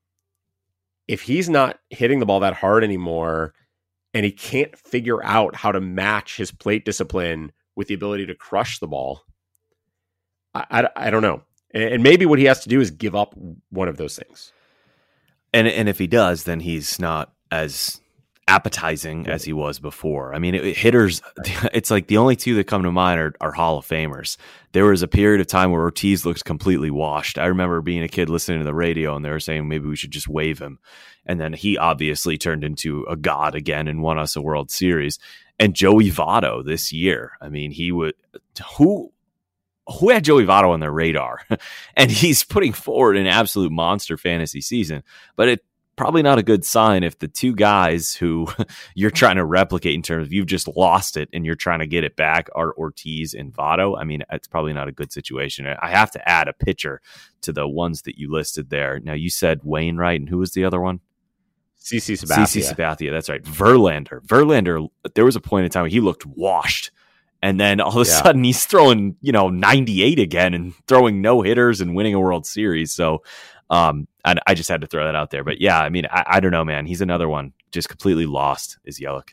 If he's not hitting the ball that hard anymore and he can't figure out how to match his plate discipline with the ability to crush the ball, I, I, I don't know. And, and maybe what he has to do is give up one of those things. And and if he does, then he's not as appetizing as he was before. I mean, it, hitters, it's like the only two that come to mind are, are Hall of Famers. There was a period of time where Ortiz looked completely washed. I remember being a kid listening to the radio and they were saying maybe we should just waive him. And then he obviously turned into a god again and won us a World Series. And Joey Votto this year, I mean, he would, who, who had Joey Votto on their radar? And he's putting forward an absolute monster fantasy season, but it, probably not a good sign if the two guys who you're trying to replicate in terms of you've just lost it and you're trying to get it back are Ortiz and Votto. I mean, it's probably not a good situation. I have to add a pitcher to the ones that you listed there. Now, you said Wainwright, and who was the other one? C C Sabathia. C C Sabathia, that's right. Verlander. Verlander, there was a point in time where he looked washed. And then all of a yeah. sudden he's throwing, you know, ninety-eight again and throwing no hitters and winning a World Series. So, Um, I, I just had to throw that out there, but yeah, I mean, I, I don't know, man. He's another one just completely lost. Is Yelich?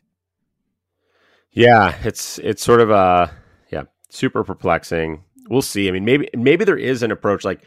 Yeah, it's it's sort of a yeah, super perplexing. We'll see. I mean, maybe maybe there is an approach like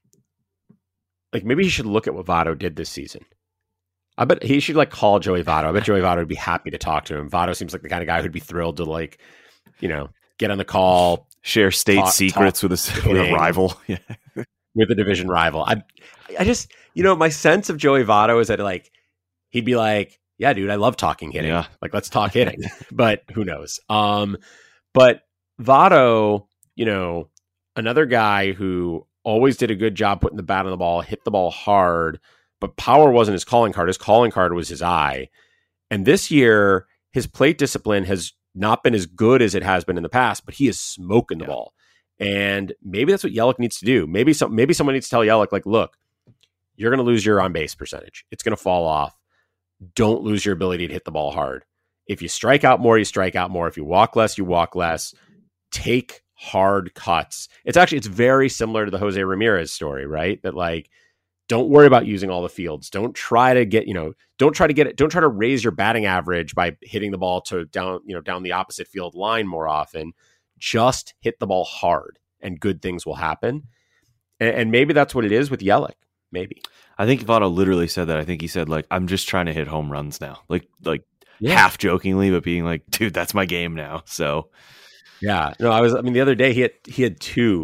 like maybe he should look at what Votto did this season. I bet he should like call Joey Votto. I bet Joey Votto would be happy to talk to him. Votto seems like the kind of guy who'd be thrilled to like, you know, get on the call, share state talk, secrets talk, with a, with a rival. Yeah. With a division rival. I I just, you know, my sense of Joey Votto is that like, he'd be like, yeah, dude, I love talking hitting. Yeah. Like, let's talk hitting, but who knows? Um, but Votto, you know, another guy who always did a good job putting the bat on the ball, hit the ball hard, but power wasn't his calling card. His calling card was his eye. And this year, his plate discipline has not been as good as it has been in the past, but he is smoking the yeah. ball. And maybe that's what Yelich needs to do. Maybe some, maybe someone needs to tell Yelich, like, look, you're going to lose your on-base percentage. It's going to fall off. Don't lose your ability to hit the ball hard. If you strike out more, you strike out more. If you walk less, you walk less. Take hard cuts. It's actually, it's very similar to the Jose Ramirez story, right? That like, don't worry about using all the fields. Don't try to get, you know, don't try to get it. Don't try to raise your batting average by hitting the ball to down, you know, down the opposite field line more often. Just hit the ball hard and good things will happen. And, and maybe that's what it is with Yelich. Maybe. I think Votto literally said that. I think he said, like, I'm just trying to hit home runs now. Like, like yeah. half jokingly, but being like, dude, that's my game now. So, yeah. No, I was, I mean, the other day he had, he had two,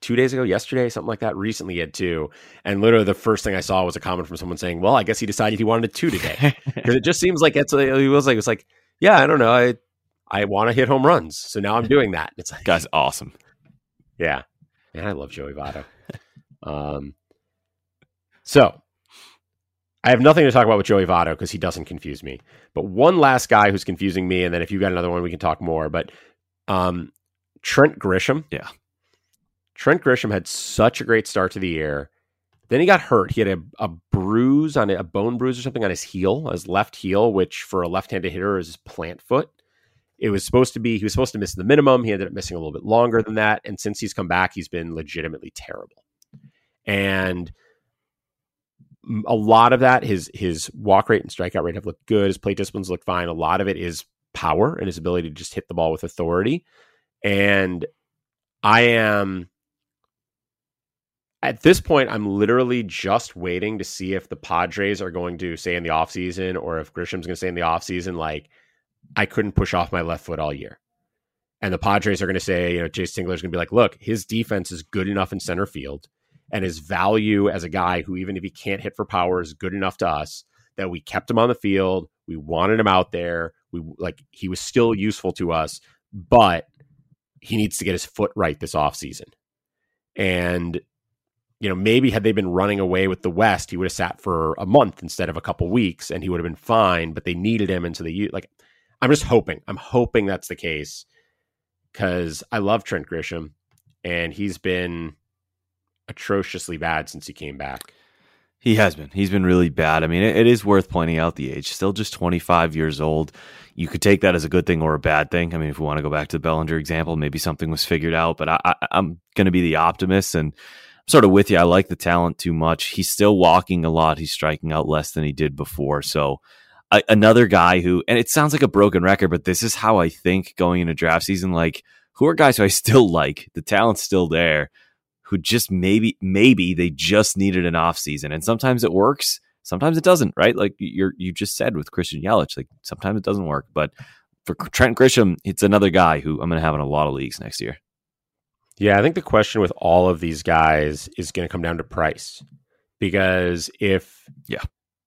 two days ago, yesterday, something like that. Recently, he had two. And literally the first thing I saw was a comment from someone saying, well, I guess he decided he wanted two today. Because it just seems like it's, it was like, it's like, yeah, I don't know. I, I want to hit home runs. So now I'm doing that. It's like, guy's awesome. Yeah. Man, I love Joey Votto. um, so I have nothing to talk about with Joey Votto because he doesn't confuse me. But one last guy who's confusing me, and then if you've got another one, we can talk more. But um, Trent Grisham. Yeah. Trent Grisham had such a great start to the year. Then he got hurt. He had a, a bruise on a, a bone bruise or something on his heel, his left heel, which for a left-handed hitter is his plant foot. It was supposed to be, he was supposed to miss the minimum. He ended up missing a little bit longer than that. And since he's come back, he's been legitimately terrible. And a lot of that, his his walk rate and strikeout rate have looked good. His plate disciplines look fine. A lot of it is power and his ability to just hit the ball with authority. And I am, at this point, I'm literally just waiting to see if the Padres are going to say in the offseason or if Grisham's going to say in the offseason, like, I couldn't push off my left foot all year. And the Padres are going to say, you know, Jay Stingler's going to be like, look, his defense is good enough in center field. And his value as a guy who, even if he can't hit for power, is good enough to us that we kept him on the field. We wanted him out there. We like he was still useful to us, but he needs to get his foot right this offseason. And, you know, maybe had they been running away with the West, he would have sat for a month instead of a couple weeks and he would have been fine, but they needed him into the, like, I'm just hoping, I'm hoping that's the case because I love Trent Grisham and he's been atrociously bad since he came back. He has been. He's been really bad. I mean, it, it is worth pointing out the age. Still just twenty-five years old. You could take that as a good thing or a bad thing. I mean, if we want to go back to the Bellinger example, maybe something was figured out, but I, I, I'm going to be the optimist and I'm sort of with you. I like the talent too much. He's still walking a lot. He's striking out less than he did before. So I, another guy who, and it sounds like a broken record, but this is how I think going into draft season, like who are guys who I still like? The talent's still there. Who just maybe, maybe they just needed an off season. And sometimes it works. Sometimes it doesn't, right? Like you're, you just said with Christian Yelich, like sometimes it doesn't work, but for Trent Grisham, it's another guy who I'm going to have in a lot of leagues next year. Yeah. I think the question with all of these guys is going to come down to price because if, yeah,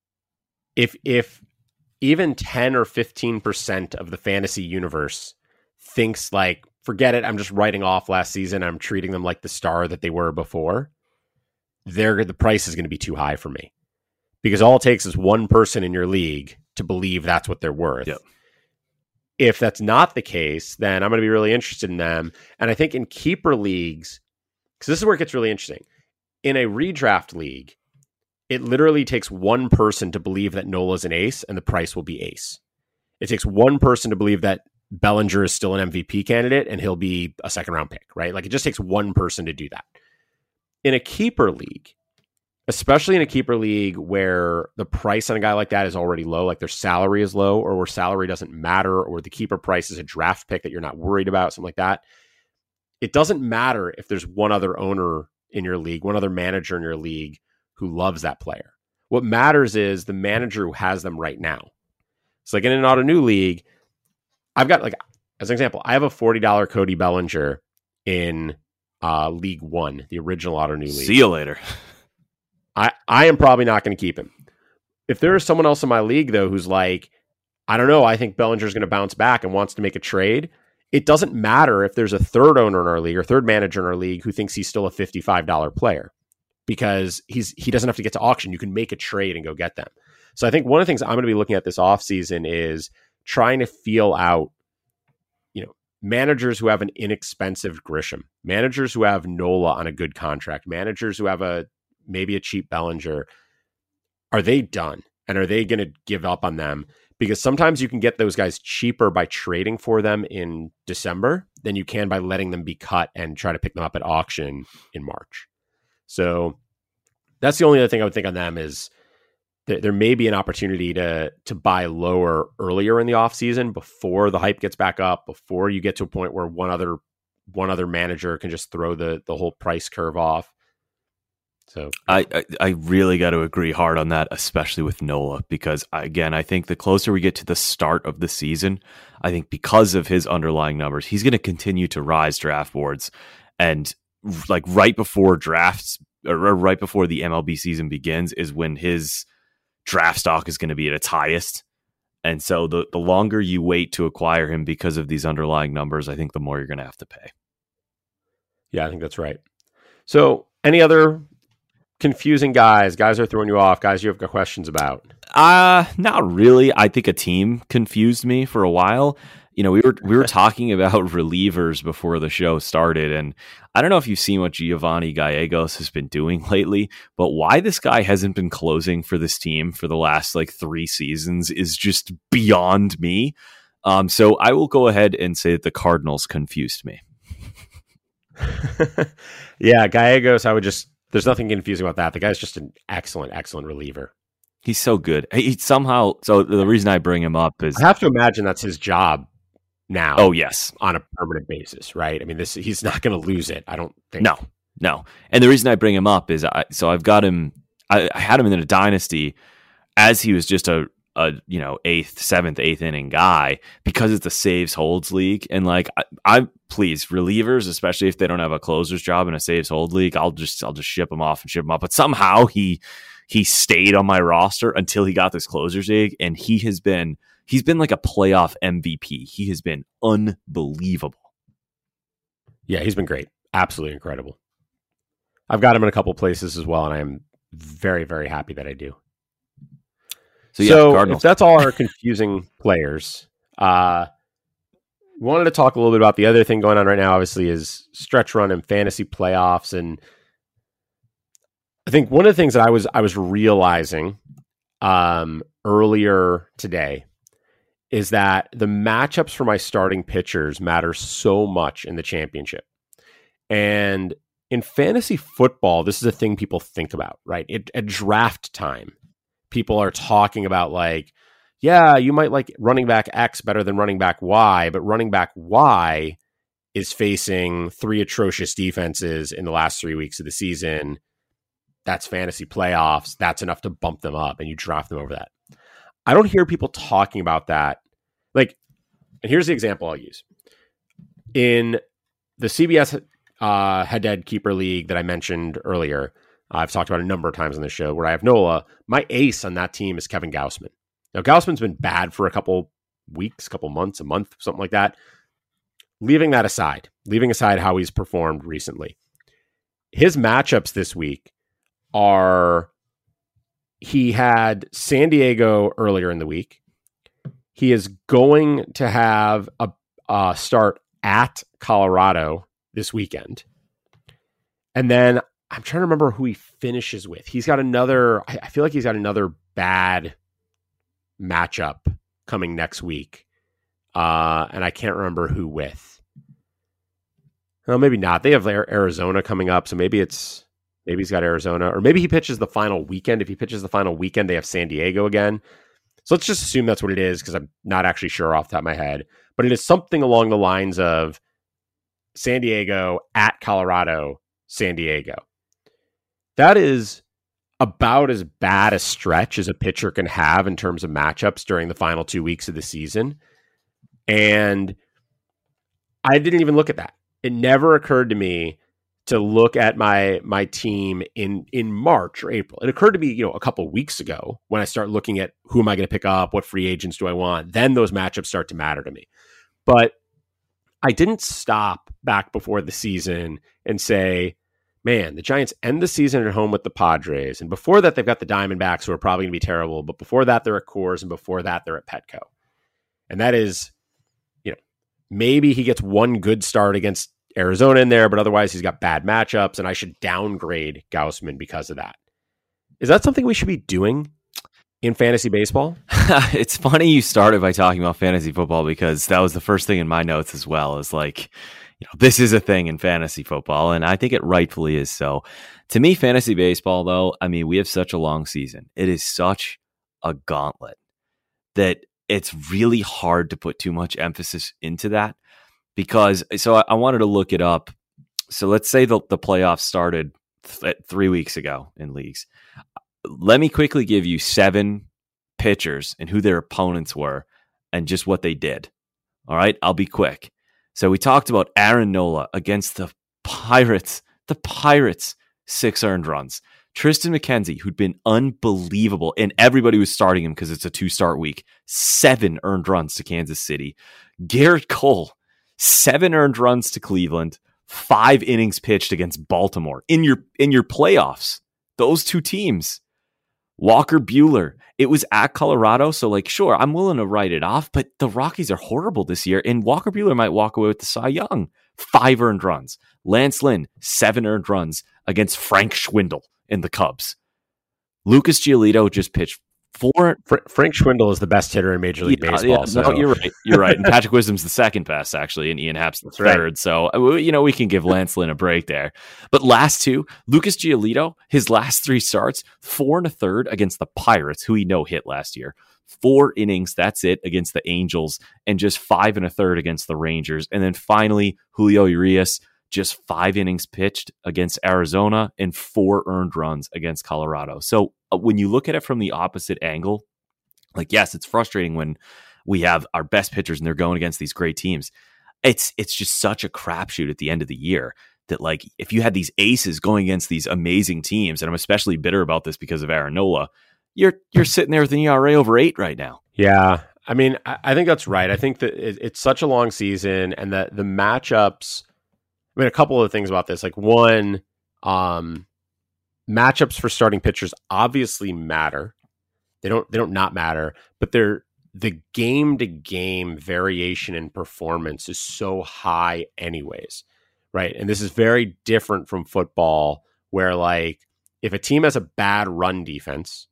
if, if even ten or fifteen percent of the fantasy universe thinks like, forget it, I'm just writing off last season, I'm treating them like the star that they were before, they're, the price is going to be too high for me. Because all it takes is one person in your league to believe that's what they're worth. Yep. If that's not the case, then I'm going to be really interested in them. And I think in keeper leagues, because this is where it gets really interesting, in a redraft league, it literally takes one person to believe that Nola's an ace and the price will be ace. It takes one person to believe that Bellinger is still an M V P candidate and he'll be a second round pick, right? Like it just takes one person to do that. In a keeper league, especially in a keeper league where the price on a guy like that is already low, like their salary is low or where salary doesn't matter or the keeper price is a draft pick that you're not worried about, something like that. It doesn't matter if there's one other owner in your league, one other manager in your league who loves that player. What matters is the manager who has them right now. So like in an auto new league, I've got, like, as an example, I have a forty dollars Cody Bellinger in uh, League One, the original Auto New League. See you later. I, I am probably not going to keep him. If there is someone else in my league, though, who's like, I don't know, I think Bellinger's going to bounce back and wants to make a trade, it doesn't matter if there's a third owner in our league or third manager in our league who thinks he's still a fifty-five dollars player because he's he doesn't have to get to auction. You can make a trade and go get them. So I think one of the things I'm going to be looking at this offseason is trying to feel out, you know, managers who have an inexpensive Grisham, managers who have Nola on a good contract, managers who have a maybe a cheap Bellinger. Are they done? And are they going to give up on them? Because sometimes you can get those guys cheaper by trading for them in December than you can by letting them be cut and try to pick them up at auction in March. So that's the only other thing I would think on them is there may be an opportunity to to buy lower earlier in the offseason before the hype gets back up, before you get to a point where one other one other manager can just throw the the whole price curve off. So I, I, I really got to agree hard on that, especially with Nola, because again, I think the closer we get to the start of the season, I think because of his underlying numbers, he's going to continue to rise draft boards. And like right before drafts or right before the M L B season begins is when his draft stock is going to be at its highest. And so the, the longer you wait to acquire him because of these underlying numbers, I think the more you're going to have to pay. Yeah, I think that's right. So any other confusing guys, guys are throwing you off, guys you have got questions about? Uh, not really. I think a team confused me for a while. You know, we were we were talking about relievers before the show started, and I don't know if you've seen what Giovanni Gallegos has been doing lately, but why this guy hasn't been closing for this team for the last like three seasons is just beyond me. Um, so I will go ahead and say that the Cardinals confused me. Yeah, Gallegos, I would just, there's nothing confusing about that. The guy's just an excellent, excellent reliever. He's so good. He somehow, so the reason I bring him up is I have to imagine that's his job now. Oh, yes. On a permanent basis, right? I mean, this he's not going to lose it, I don't think. No, no. And the reason I bring him up is, I, so I've got him, I, I had him in a dynasty as he was just a, a, you know, eighth, seventh, eighth inning guy because it's a saves holds league. And like, I, I please relievers, especially if they don't have a closer's job in a saves hold league, I'll just, I'll just ship him off and ship him up. But somehow he, he stayed on my roster until he got this closer's gig. And he has been, he's been like a playoff M V P. He has been unbelievable. Yeah, he's been great. Absolutely incredible. I've got him in a couple places as well, and I'm very, very happy that I do. So, yeah, so if that's all our confusing players, uh, wanted to talk a little bit about the other thing going on right now, obviously, is stretch run and fantasy playoffs. And I think one of the things that I was I was realizing um, earlier today is that the matchups for my starting pitchers matter so much in the championship. And in fantasy football, this is a thing people think about, right? It, at draft time, people are talking about like, yeah, you might like running back X better than running back Y, but running back Y is facing three atrocious defenses in the last three weeks of the season. That's fantasy playoffs. That's enough to bump them up, and you draft them over that. I don't hear people talking about that. Like, and here's the example I'll use. In the C B S uh, head-to-head keeper league that I mentioned earlier, I've talked about a number of times on the show where I have Nola. My ace on that team is Kevin Gausman. Now, Gausman's been bad for a couple weeks, couple months, a month, something like that. Leaving that aside, leaving aside how he's performed recently, his matchups this week are, he had San Diego earlier in the week. He is going to have a, a start at Colorado this weekend. And then I'm trying to remember who he finishes with. He's got another, I feel like he's got another bad matchup coming next week. Uh, and I can't remember who with. Well, maybe not. They have Arizona coming up. So maybe it's, maybe he's got Arizona, or maybe he pitches the final weekend. If he pitches the final weekend, they have San Diego again. So let's just assume that's what it is, because I'm not actually sure off the top of my head. But it is something along the lines of San Diego at Colorado, San Diego. That is about as bad a stretch as a pitcher can have in terms of matchups during the final two weeks of the season. And I didn't even look at that. It never occurred to me to look at my my team in in March or April. It occurred to me, you know, a couple of weeks ago when I start looking at who am I going to pick up, what free agents do I want, then those matchups start to matter to me. But I didn't stop back before the season and say, man, the Giants end the season at home with the Padres, and before that they've got the Diamondbacks, who are probably going to be terrible, but before that they're at Coors, and before that they're at Petco. And that is, you know, maybe he gets one good start against Arizona in there, but otherwise he's got bad matchups, and I should downgrade Gausman because of that. Is that something we should be doing in fantasy baseball? It's funny you started by talking about fantasy football, because that was the first thing in my notes as well, is like, you know, this is a thing in fantasy football, and I think it rightfully is so. To me, fantasy baseball, though, I mean, we have such a long season. It is such a gauntlet that it's really hard to put too much emphasis into that. Because, so I, I wanted to look it up. So let's say the, the playoffs started th- three weeks ago in leagues. Let me quickly give you seven pitchers and who their opponents were and just what they did. All right, I'll be quick. So we talked about Aaron Nola against the Pirates The Pirates, six earned runs. Tristan McKenzie, who'd been unbelievable, and everybody was starting him because it's a two-start week, seven earned runs to Kansas City. Garrett Cole, seven earned runs to Cleveland, five innings pitched against Baltimore in your in your playoffs. Those two teams. Walker Buehler, it was at Colorado, so like, sure, I'm willing to write it off, but the Rockies are horrible this year, and Walker Buehler might walk away with the Cy Young. Five earned runs. Lance Lynn, seven earned runs against Frank Schwindel in the Cubs. Lucas Giolito just pitched four. Fr- Frank Schwindel is the best hitter in Major League yeah, Baseball. Yeah, so. No, you're right. You're right. And Patrick Wisdom's the second best, actually, and Ian Happ's the third. Right. So, you know, we can give Lance Lynn a break there. But last two, Lucas Giolito, his last three starts, four and a third against the Pirates, who he no hit last year. Four innings, that's it, against the Angels, and just five and a third against the Rangers. And then finally, Julio Urias, just five innings pitched against Arizona and four earned runs against Colorado. So uh, when you look at it from the opposite angle, like, yes, it's frustrating when we have our best pitchers and they're going against these great teams. It's it's just such a crapshoot at the end of the year that, like, if you had these aces going against these amazing teams, and I'm especially bitter about this because of Aaron Nola, you're you're sitting there with an E R A over eight right now. Yeah, I mean, I, I think that's right. I think that it, it's such a long season, and that the matchups. I mean, a couple of things about this. Like, one, um, matchups for starting pitchers obviously matter. They don't. They don't not matter, but they're the game to game variation in performance is so high, anyways, right? And this is very different from football, where, like, if a team has a bad run defense,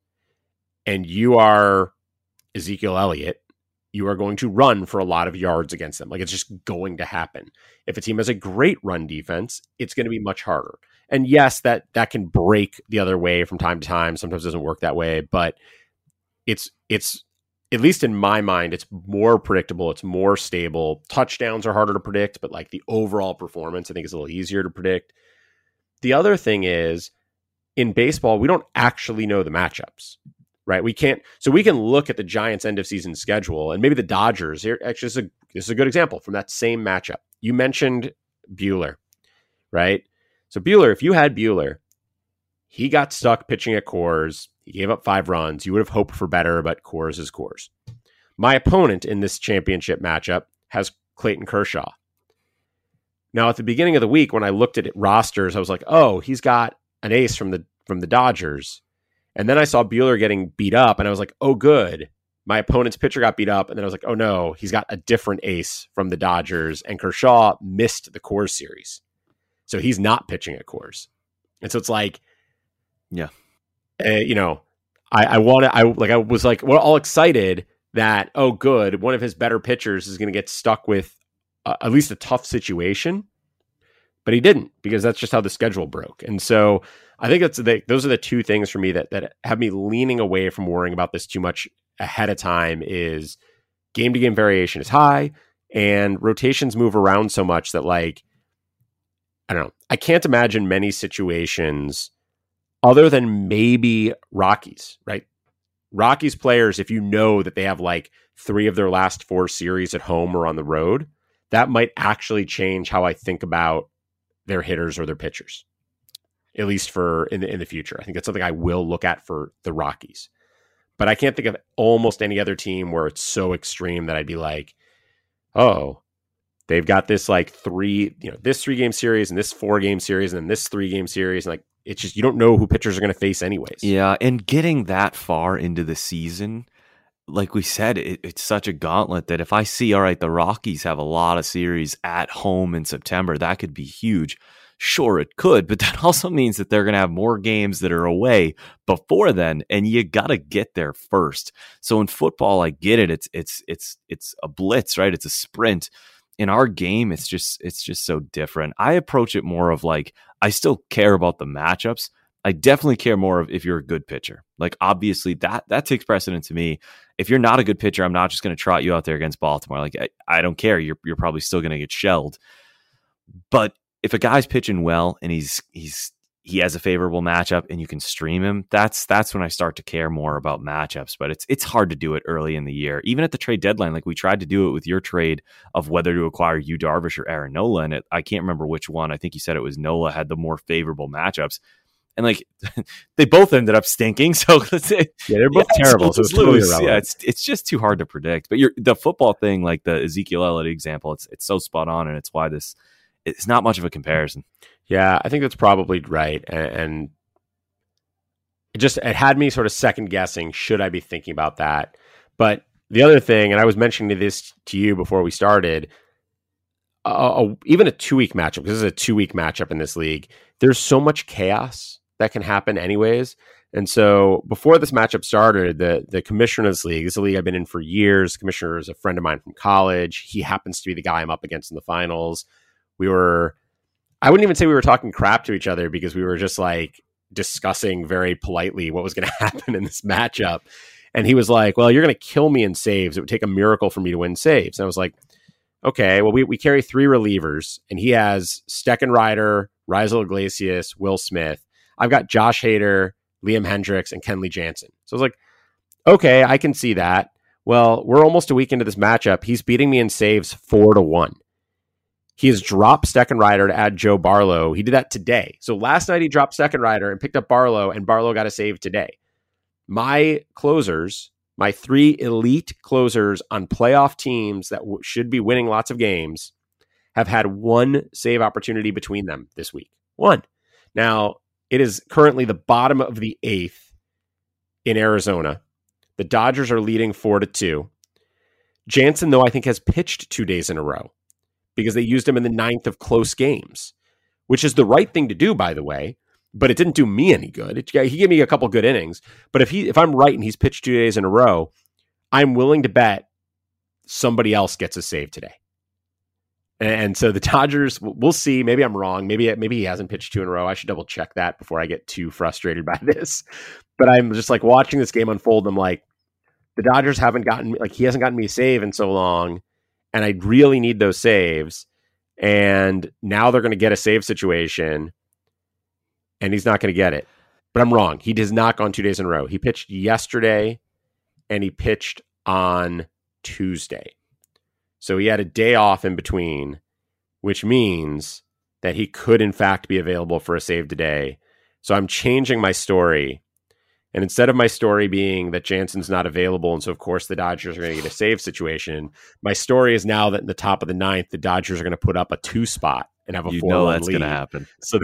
and you are Ezekiel Elliott, you are going to run for a lot of yards against them. Like, it's just going to happen. If a team has a great run defense, it's going to be much harder. And yes, that that can break the other way from time to time. Sometimes it doesn't work that way, but it's it's at least in my mind, it's more predictable. It's more stable. Touchdowns are harder to predict, but like the overall performance, I think, is a little easier to predict. The other thing is, in baseball, we don't actually know the matchups. Right, we can't. So we can look at the Giants' end of season schedule, and maybe the Dodgers. Here, actually, this is, a, this is a good example from that same matchup. You mentioned Buehler, right? So Buehler, if you had Buehler, he got stuck pitching at Coors. He gave up five runs. You would have hoped for better, but Coors is Coors. My opponent in this championship matchup has Clayton Kershaw. Now, at the beginning of the week, when I looked at it, rosters, I was like, "Oh, he's got an ace from the from the Dodgers." And then I saw Buehler getting beat up, and I was like, oh, good. My opponent's pitcher got beat up. And then I was like, oh, no, he's got a different ace from the Dodgers. And Kershaw missed the Coors series. So he's not pitching at Coors. And so it's like, yeah, uh, you know, I, I want to, I like, I was like, well, all excited that, oh, good, one of his better pitchers is going to get stuck with uh, at least a tough situation. But he didn't, because that's just how the schedule broke. And so I think that's the, those are the two things for me that that have me leaning away from worrying about this too much ahead of time. Is game to game variation is high, and rotations move around so much that, like, I don't know. I can't imagine many situations other than maybe Rockies, right? Rockies players, if you know that they have like three of their last four series at home or on the road, that might actually change how I think about their hitters or their pitchers, at least for in the, in the future. I think that's something I will look at for the Rockies. But I can't think of almost any other team where it's so extreme that I'd be like, oh, they've got this like three, you know, this three game series and this four game series and then this three game series. And like, it's just, you don't know who pitchers are going to face anyways. Yeah. And getting that far into the season, like we said, it, it's such a gauntlet that if I see, all right, the Rockies have a lot of series at home in September, that could be huge. Sure, it could, but that also means that they're going to have more games that are away before then, and you got to get there first. So in football, I get it. It's it's it's it's a blitz, right? It's a sprint. In our game, it's just it's just so different. I approach it more of like, I still care about the matchups. I definitely care more of if you're a good pitcher. Like, obviously, that that takes precedent to me. If you're not a good pitcher, I'm not just going to trot you out there against Baltimore. Like, I, I don't care. You're you're probably still going to get shelled. But if a guy's pitching well and he's he's he has a favorable matchup and you can stream him, that's that's when I start to care more about matchups. But it's it's hard to do it early in the year, even at the trade deadline. Like we tried to do it with your trade of whether to acquire Yu Darvish or Aaron Nola, and it, I can't remember which one. I think you said it was Nola had the more favorable matchups, and like they both ended up stinking. So yeah, they're both yeah, terrible. So it's totally yeah, it's it's just too hard to predict. But you're, the football thing, like the Ezekiel Elliott example, it's it's so spot on, and it's why this it's not much of a comparison. Yeah, I think that's probably right. And, and it just, it had me sort of second guessing, should I be thinking about that? But the other thing, and I was mentioning this to you before we started, uh, even a two-week matchup, because this is a two-week matchup in this league, there's so much chaos that can happen anyways. And so before this matchup started, the, the commissioner of this league, this is a league I've been in for years. The commissioner is a friend of mine from college. He happens to be the guy I'm up against in the finals. We were... I wouldn't even say we were talking crap to each other because we were just like discussing very politely what was going to happen in this matchup. And he was like, well, you're going to kill me in saves. It would take a miracle for me to win saves. And I was like, okay, well, we, we carry three relievers and he has Steckenrider, Raisel Iglesias, Will Smith. I've got Josh Hader, Liam Hendricks, and Kenley Jansen. So I was like, okay, I can see that. Well, we're almost a week into this matchup. He's beating me in saves four to one. He has dropped Steckenrider to add Joe Barlow. He did that today. So last night he dropped Steckenrider and picked up Barlow, and Barlow got a save today. My closers, my three elite closers on playoff teams that w- should be winning lots of games, have had one save opportunity between them this week. One. Now, it is currently the bottom of the eighth in Arizona. The Dodgers are leading four to two. Jansen, though, I think has pitched two days in a row, because they used him in the ninth of close games, which is the right thing to do, by the way, but it didn't do me any good. It, he gave me a couple good innings, but if he if I'm right and he's pitched two days in a row, I'm willing to bet somebody else gets a save today. And, and so the Dodgers, we'll see. Maybe I'm wrong. Maybe maybe he hasn't pitched two in a row. I should double check that before I get too frustrated by this. But I'm just like watching this game unfold. I'm like, the Dodgers haven't gotten, like he hasn't gotten me a save in so long. And I really need those saves. And now they're going to get a save situation. And he's not going to get it. But I'm wrong. He has not gone two days in a row. He pitched yesterday and he pitched on Tuesday. So he had a day off in between, which means that he could, in fact, be available for a save today. So I'm changing my story. And instead of my story being that Jansen's not available, and so, of course, the Dodgers are going to get a save situation, my story is now that in the top of the ninth, the Dodgers are going to put up a two spot and have a you four know one that's lead. going to happen. So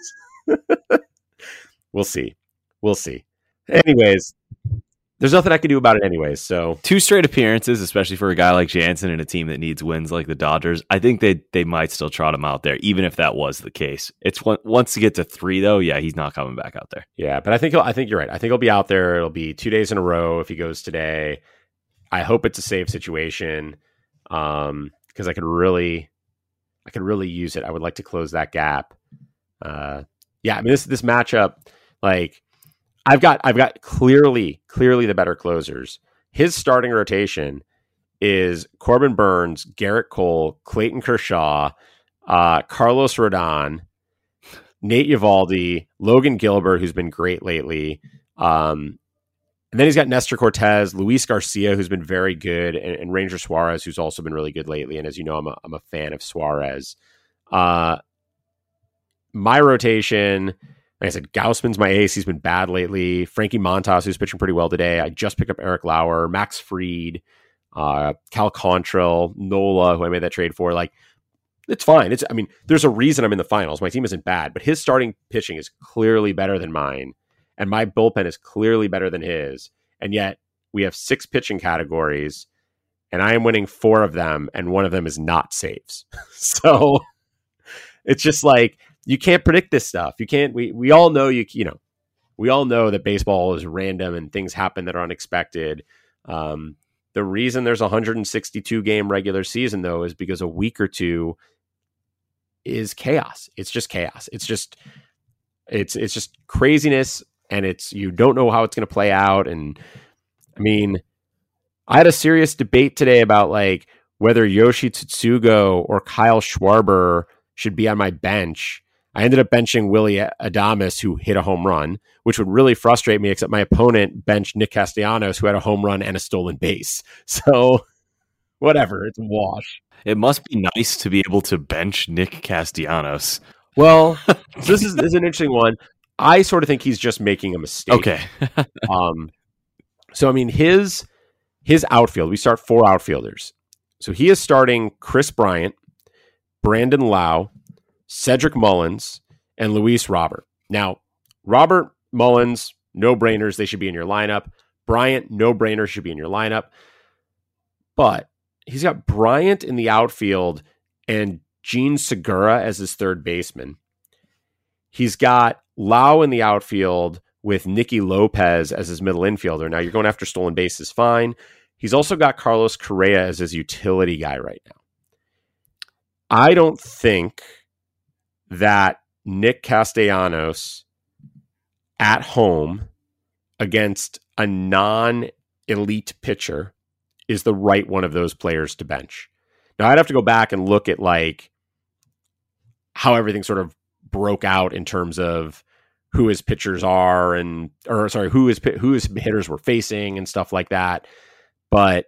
that we'll see. We'll see. Anyways, there's nothing I can do about it anyways. So two straight appearances, especially for a guy like Jansen and a team that needs wins like the Dodgers, I think they they might still trot him out there, even if that was the case. It's one, once he gets to three, though, yeah, he's not coming back out there. Yeah, but I think he'll, I think you're right. I think he'll be out there. It'll be two days in a row if he goes today. I hope it's a save situation um, because I could really, I could really use it. I would like to close that gap. Uh, yeah, I mean this this matchup, like. I've got I've got clearly, clearly the better closers. His starting rotation is Corbin Burns, Garrett Cole, Clayton Kershaw, uh, Carlos Rodon, Nate Eovaldi, Logan Gilbert, who's been great lately. Um, and then he's got Nestor Cortez, Luis Garcia, who's been very good, and, and Ranger Suarez, who's also been really good lately. And as you know, I'm a, I'm a fan of Suarez. Uh, my rotation... Like I said, Gausman's my ace. He's been bad lately. Frankie Montas, who's pitching pretty well today. I just picked up Eric Lauer, Max Fried, uh, Cal Quantrill, Nola, who I made that trade for. Like, it's fine. It's, I mean, there's a reason I'm in the finals. My team isn't bad, but his starting pitching is clearly better than mine, and my bullpen is clearly better than his. And yet, we have six pitching categories, and I am winning four of them, and one of them is not saves. So it's just like, you can't predict this stuff. You can't, we, we all know you, you know, we all know that baseball is random and things happen that are unexpected. Um, the reason there's a one hundred sixty-two game regular season though, is because a week or two is chaos. It's just chaos. It's just, it's, it's just craziness. And it's, you don't know how it's going to play out. And I mean, I had a serious debate today about like whether Yoshi Tsutsugo or Kyle Schwarber should be on my bench. I ended up benching Willie Adames, who hit a home run, which would really frustrate me, except my opponent benched Nick Castellanos, who had a home run and a stolen base. So whatever, it's a wash. It must be nice to be able to bench Nick Castellanos. Well, this is, this is an interesting one. I sort of think he's just making a mistake. Okay. um, so, I mean, his his outfield, we start four outfielders. So he is starting Chris Bryant, Brandon Lau, Cedric Mullins, and Luis Robert. Now, Robert, Mullins, no-brainers. They should be in your lineup. Bryant, no-brainer, should be in your lineup. But he's got Bryant in the outfield and Gene Segura as his third baseman. He's got Lau in the outfield with Nicky Lopez as his middle infielder. Now, you're going after stolen bases, fine. He's also got Carlos Correa as his utility guy right now. I don't think that Nick Castellanos at home against a non-elite pitcher is the right one of those players to bench. Now, I'd have to go back and look at like how everything sort of broke out in terms of who his pitchers are and, or sorry, who his, who his hitters were facing and stuff like that. But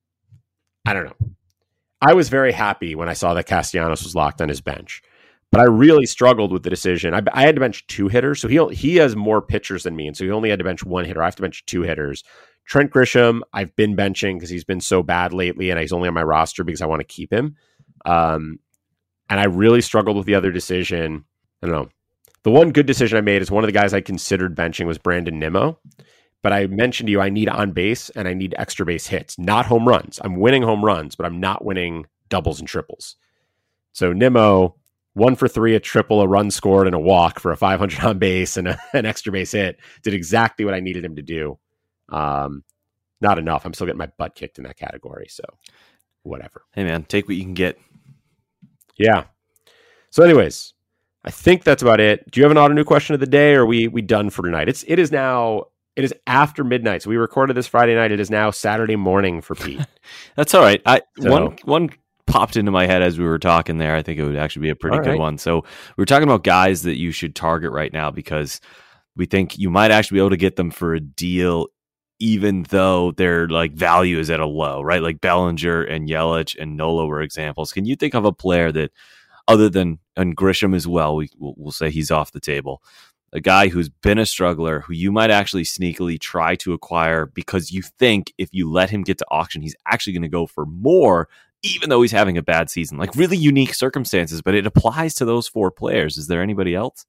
I don't know. I was very happy when I saw that Castellanos was locked on his bench, but I really struggled with the decision. I, I had to bench two hitters. So he, he has more pitchers than me. And so he only had to bench one hitter. I have to bench two hitters. Trent Grisham, I've been benching because he's been so bad lately and he's only on my roster because I want to keep him. Um, and I really struggled with the other decision. I don't know. The one good decision I made is one of the guys I considered benching was Brandon Nimmo. But I mentioned to you, I need on base and I need extra base hits, not home runs. I'm winning home runs, but I'm not winning doubles and triples. So Nimmo, one for three, a triple, a run scored, and a walk for a five hundred on base and a, an extra base hit. Did exactly what I needed him to do. Um, not enough. I'm still getting my butt kicked in that category. So whatever. Hey, man, take what you can get. Yeah. So anyways, I think that's about it. Do you have an auto new question of the day, or are we we done for tonight? It's it is now it is after midnight. So we recorded this Friday night. It is now Saturday morning for Pete. That's all right. I So- one one popped into my head as we were talking there. I think it would actually be a pretty All good right. one. So we were talking about guys that you should target right now because we think you might actually be able to get them for a deal, even though their like value is at a low, right? Like Bellinger and Yelich and Nola were examples. Can you think of a player that, other than and Grisham as well, we we'll, we'll say he's off the table, a guy who's been a struggler who you might actually sneakily try to acquire because you think if you let him get to auction, he's actually going to go for more, even though he's having a bad season? Like really unique circumstances, but it applies to those four players. Is there anybody else?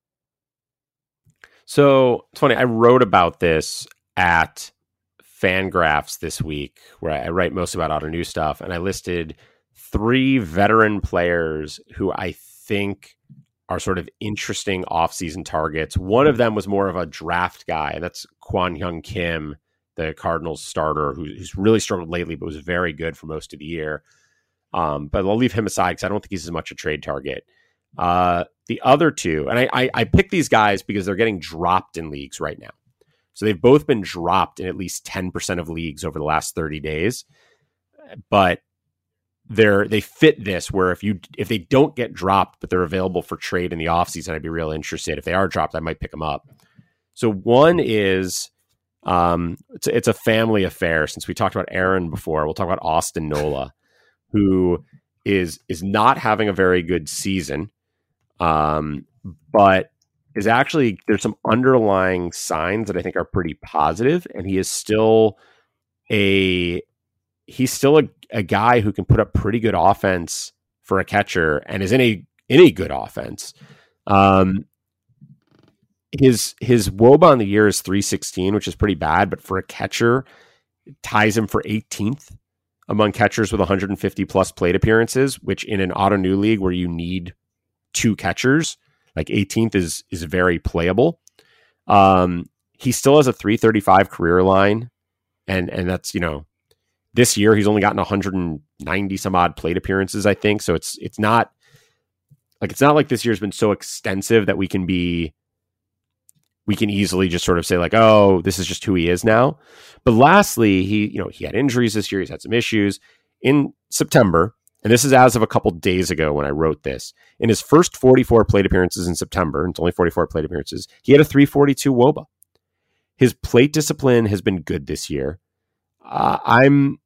So it's funny. I wrote about this at Fangraphs this week, where I write most about auto news stuff, and I listed three veteran players who I think are sort of interesting offseason targets. One of them was more of a draft guy, and that's Kwon Hyun Kim, the Cardinals starter, who, who's really struggled lately, but was very good for most of the year. Um, but I'll leave him aside because I don't think he's as much a trade target. Uh, the other two, and I, I, I pick these guys because they're getting dropped in leagues right now. So they've both been dropped in at least ten percent of leagues over the last thirty days. But they're they fit this where if you if they don't get dropped, but they're available for trade in the offseason, I'd be real interested. If they are dropped, I might pick them up. So one is um, it's, it's a family affair. Since we talked about Aaron before, we'll talk about Austin Nola, who is is not having a very good season, um, but is actually there's some underlying signs that I think are pretty positive, and he is still a he's still a, a guy who can put up pretty good offense for a catcher and is in a in a good offense. Um, his his W O B A on the year is three sixteen, which is pretty bad, but for a catcher, it ties him for eighteenth among catchers with one hundred fifty plus plate appearances, which in an auto new league where you need two catchers, like eighteenth is is very playable. Um, he still has a three thirty-five career line, and and that's, you know, this year he's only gotten one hundred ninety some odd plate appearances, I think. So it's it's not like it's not like this year's been so extensive that we can be we can easily just sort of say like, oh, this is just who he is now. But lastly, he you know he had injuries this year. He's had some issues. In September, and this is as of a couple days ago when I wrote this, in his first forty-four plate appearances in September, and it's only forty-four plate appearances, he had a three forty-two W O B A. His plate discipline has been good this year. Uh, I'm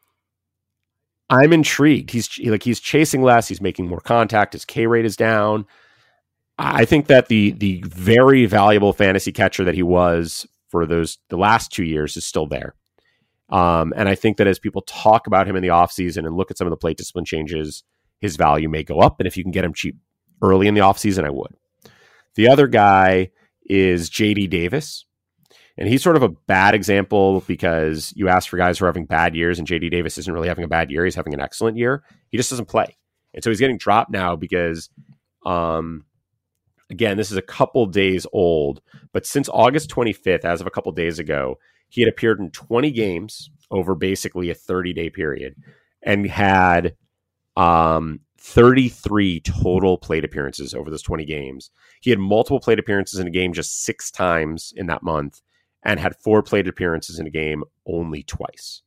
I'm intrigued. He's like he's chasing less. He's making more contact. His K rate is down. I think that the the very valuable fantasy catcher that he was for those the last two years is still there. Um, and I think that as people talk about him in the offseason and look at some of the plate discipline changes, his value may go up. And if you can get him cheap early in the offseason, I would. The other guy is J D Davis. And he's sort of a bad example because you ask for guys who are having bad years, and J D Davis isn't really having a bad year. He's having an excellent year. He just doesn't play. And so he's getting dropped now because, um, again, this is a couple days old, but since August twenty-fifth, as of a couple days ago, he had appeared in twenty games over basically a thirty-day period and had um, thirty-three total plate appearances over those twenty games. He had multiple plate appearances in a game just six times in that month and had four plate appearances in a game only twice.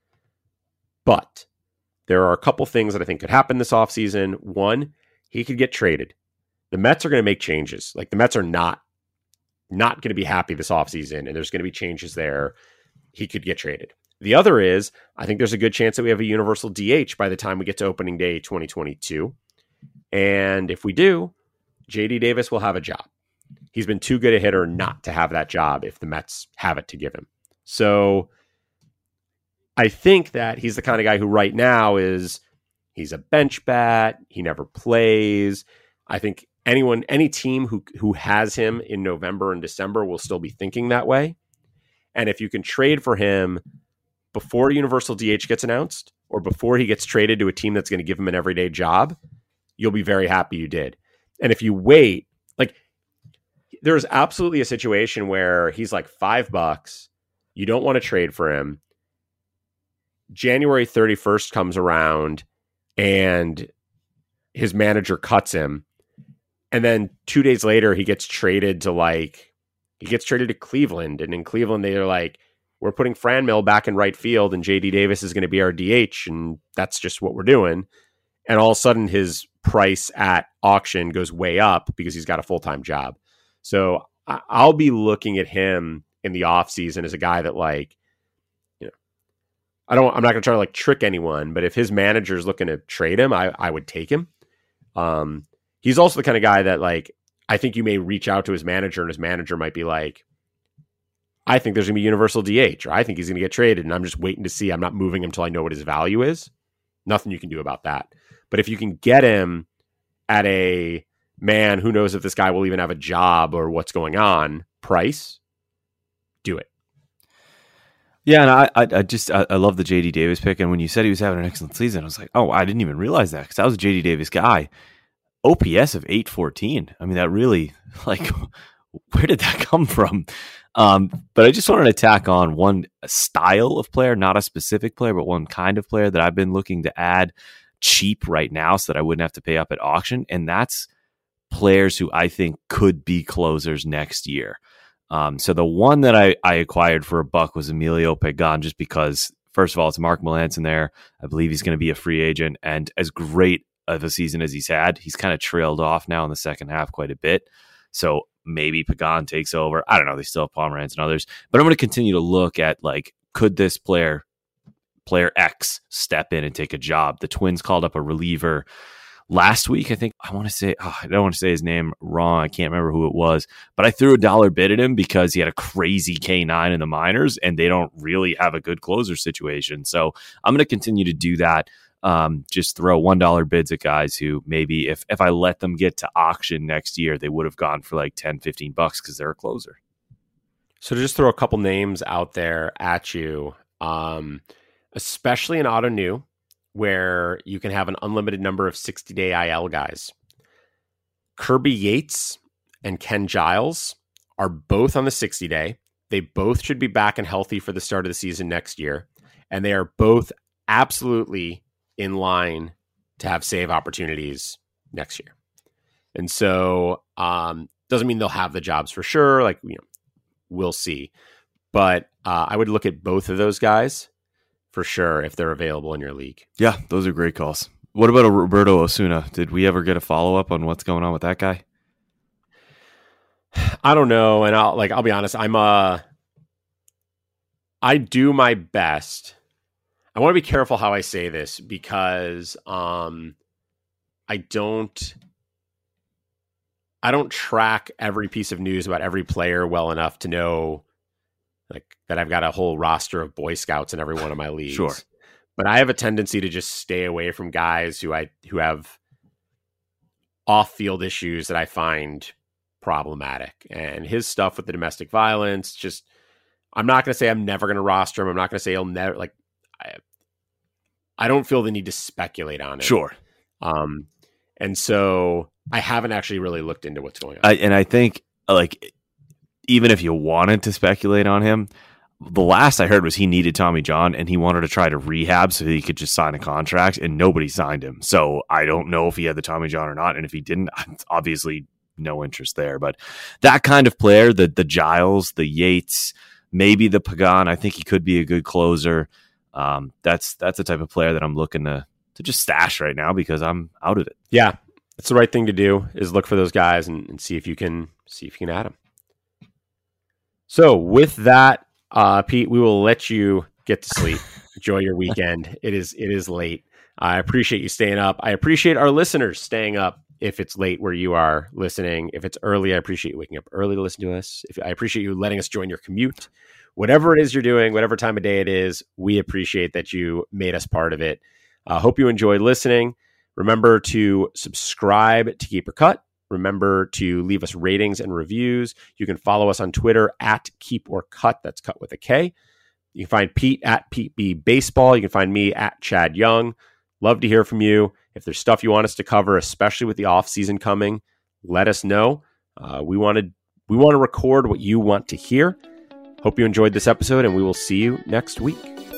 But there are a couple things that I think could happen this offseason. One, he could get traded. The Mets are going to make changes. Like the Mets are not not going to be happy this offseason, and there's going to be changes there. He could get traded. The other is, I think there's a good chance that we have a universal D H by the time we get to opening day twenty twenty-two. And if we do, J D Davis will have a job. He's been too good a hitter not to have that job if the Mets have it to give him. So I think that he's the kind of guy who right now is, he's a bench bat. He never plays. I think anyone, any team who who has him in November and December will still be thinking that way. And if you can trade for him before Universal D H gets announced or before he gets traded to a team that's going to give him an everyday job, you'll be very happy you did. And if you wait, like there's absolutely a situation where he's like five bucks. You don't want to trade for him. January thirty-first comes around and his manager cuts him. And then two days later, he gets traded to like, he gets traded to Cleveland. And in Cleveland, they're like, we're putting Franmil back in right field and J D Davis is going to be our D H. And that's just what we're doing. And all of a sudden his price at auction goes way up because he's got a full-time job. So I'll be looking at him in the offseason as a guy that like, you know, I don't, I'm not going to try to like trick anyone, but if his manager is looking to trade him, I, I would take him. Um, He's also the kind of guy that, like, I think you may reach out to his manager and his manager might be like, I think there's going to be universal D H, or I think he's going to get traded, and I'm just waiting to see. I'm not moving him until I know what his value is. Nothing you can do about that. But if you can get him at a, man, who knows if this guy will even have a job or what's going on, price, do it. Yeah, and I, I, I just, I, I love the J D Davis pick. And when you said he was having an excellent season, I was like, oh, I didn't even realize that because I was a J D Davis guy. O P S of eight fourteen. I mean, that really, like, where did that come from? Um, but I just wanted to tack on one style of player, not a specific player, but one kind of player that I've been looking to add cheap right now so that I wouldn't have to pay up at auction. And that's players who I think could be closers next year. Um, so the one that I, I acquired for a buck was Emilio Pagan, just because, first of all, it's Mark Melancon there. I believe he's going to be a free agent. And as great of a season as he's had, he's kind of trailed off now in the second half quite a bit. So maybe Pagan takes over. I don't know. They still have Pomeranz and others, but I'm going to continue to look at, like, could this player, player X, step in and take a job? The Twins called up a reliever last week. I think I want to say, oh, I don't want to say his name wrong. I can't remember who it was, but I threw a dollar bid at him because he had a crazy K nine in the minors and they don't really have a good closer situation. So I'm going to continue to do that. Um, just throw one dollar bids at guys who maybe if, if I let them get to auction next year, they would have gone for like ten, fifteen bucks because they're a closer. So to just throw a couple names out there at you, um, especially in auto new, where you can have an unlimited number of sixty day I L guys. Kirby Yates and Ken Giles are both on the sixty day. They both should be back and healthy for the start of the season next year. And they are both absolutely in line to have save opportunities next year. And so um, doesn't mean they'll have the jobs for sure. Like, you know, we'll see. But uh, I would look at both of those guys for sure if they're available in your league. Yeah, those are great calls. What about a Roberto Osuna? Did we ever get a follow up on what's going on with that guy? I don't know, and I'll like I'll be honest. I'm uh, I do my best. I want to be careful how I say this because um, I don't. I don't track every piece of news about every player well enough to know like that I've got a whole roster of Boy Scouts in every one of my leagues. Sure. But I have a tendency to just stay away from guys who I who have off-field issues that I find problematic. And his stuff with the domestic violence, just I'm not going to say I'm never going to roster him. I'm not going to say he'll never like I, I don't feel the need to speculate on it. Sure. Um and so I haven't actually really looked into what's going on. I, and I think, like, even if you wanted to speculate on him, the last I heard was he needed Tommy John and he wanted to try to rehab so he could just sign a contract, and nobody signed him. So I don't know if he had the Tommy John or not. And if he didn't, obviously no interest there. But that kind of player, the the Giles, the Yates, maybe the Pagan, I think he could be a good closer. Um, that's that's the type of player that I'm looking to to just stash right now because I'm out of it. Yeah. It's the right thing to do is look for those guys and, and see if you can see if you can add them. So with that, uh, Pete, we will let you get to sleep. Enjoy your weekend. It is it is late. I appreciate you staying up. I appreciate our listeners staying up if it's late where you are listening. If it's early, I appreciate you waking up early to listen to us. If I appreciate you letting us join your commute. Whatever it is you're doing, whatever time of day it is, we appreciate that you made us part of it. I uh, hope you enjoyed listening. Remember to subscribe to Keep or Cut. Remember to leave us ratings and reviews. You can follow us on Twitter at Keep or Cut. That's cut with a K. You can find Pete at Pete B Baseball. You can find me at Chad Young. Love to hear from you. If there's stuff you want us to cover, especially with the off season coming, let us know. Uh, we want to we want to record what you want to hear. Hope you enjoyed this episode, and we will see you next week.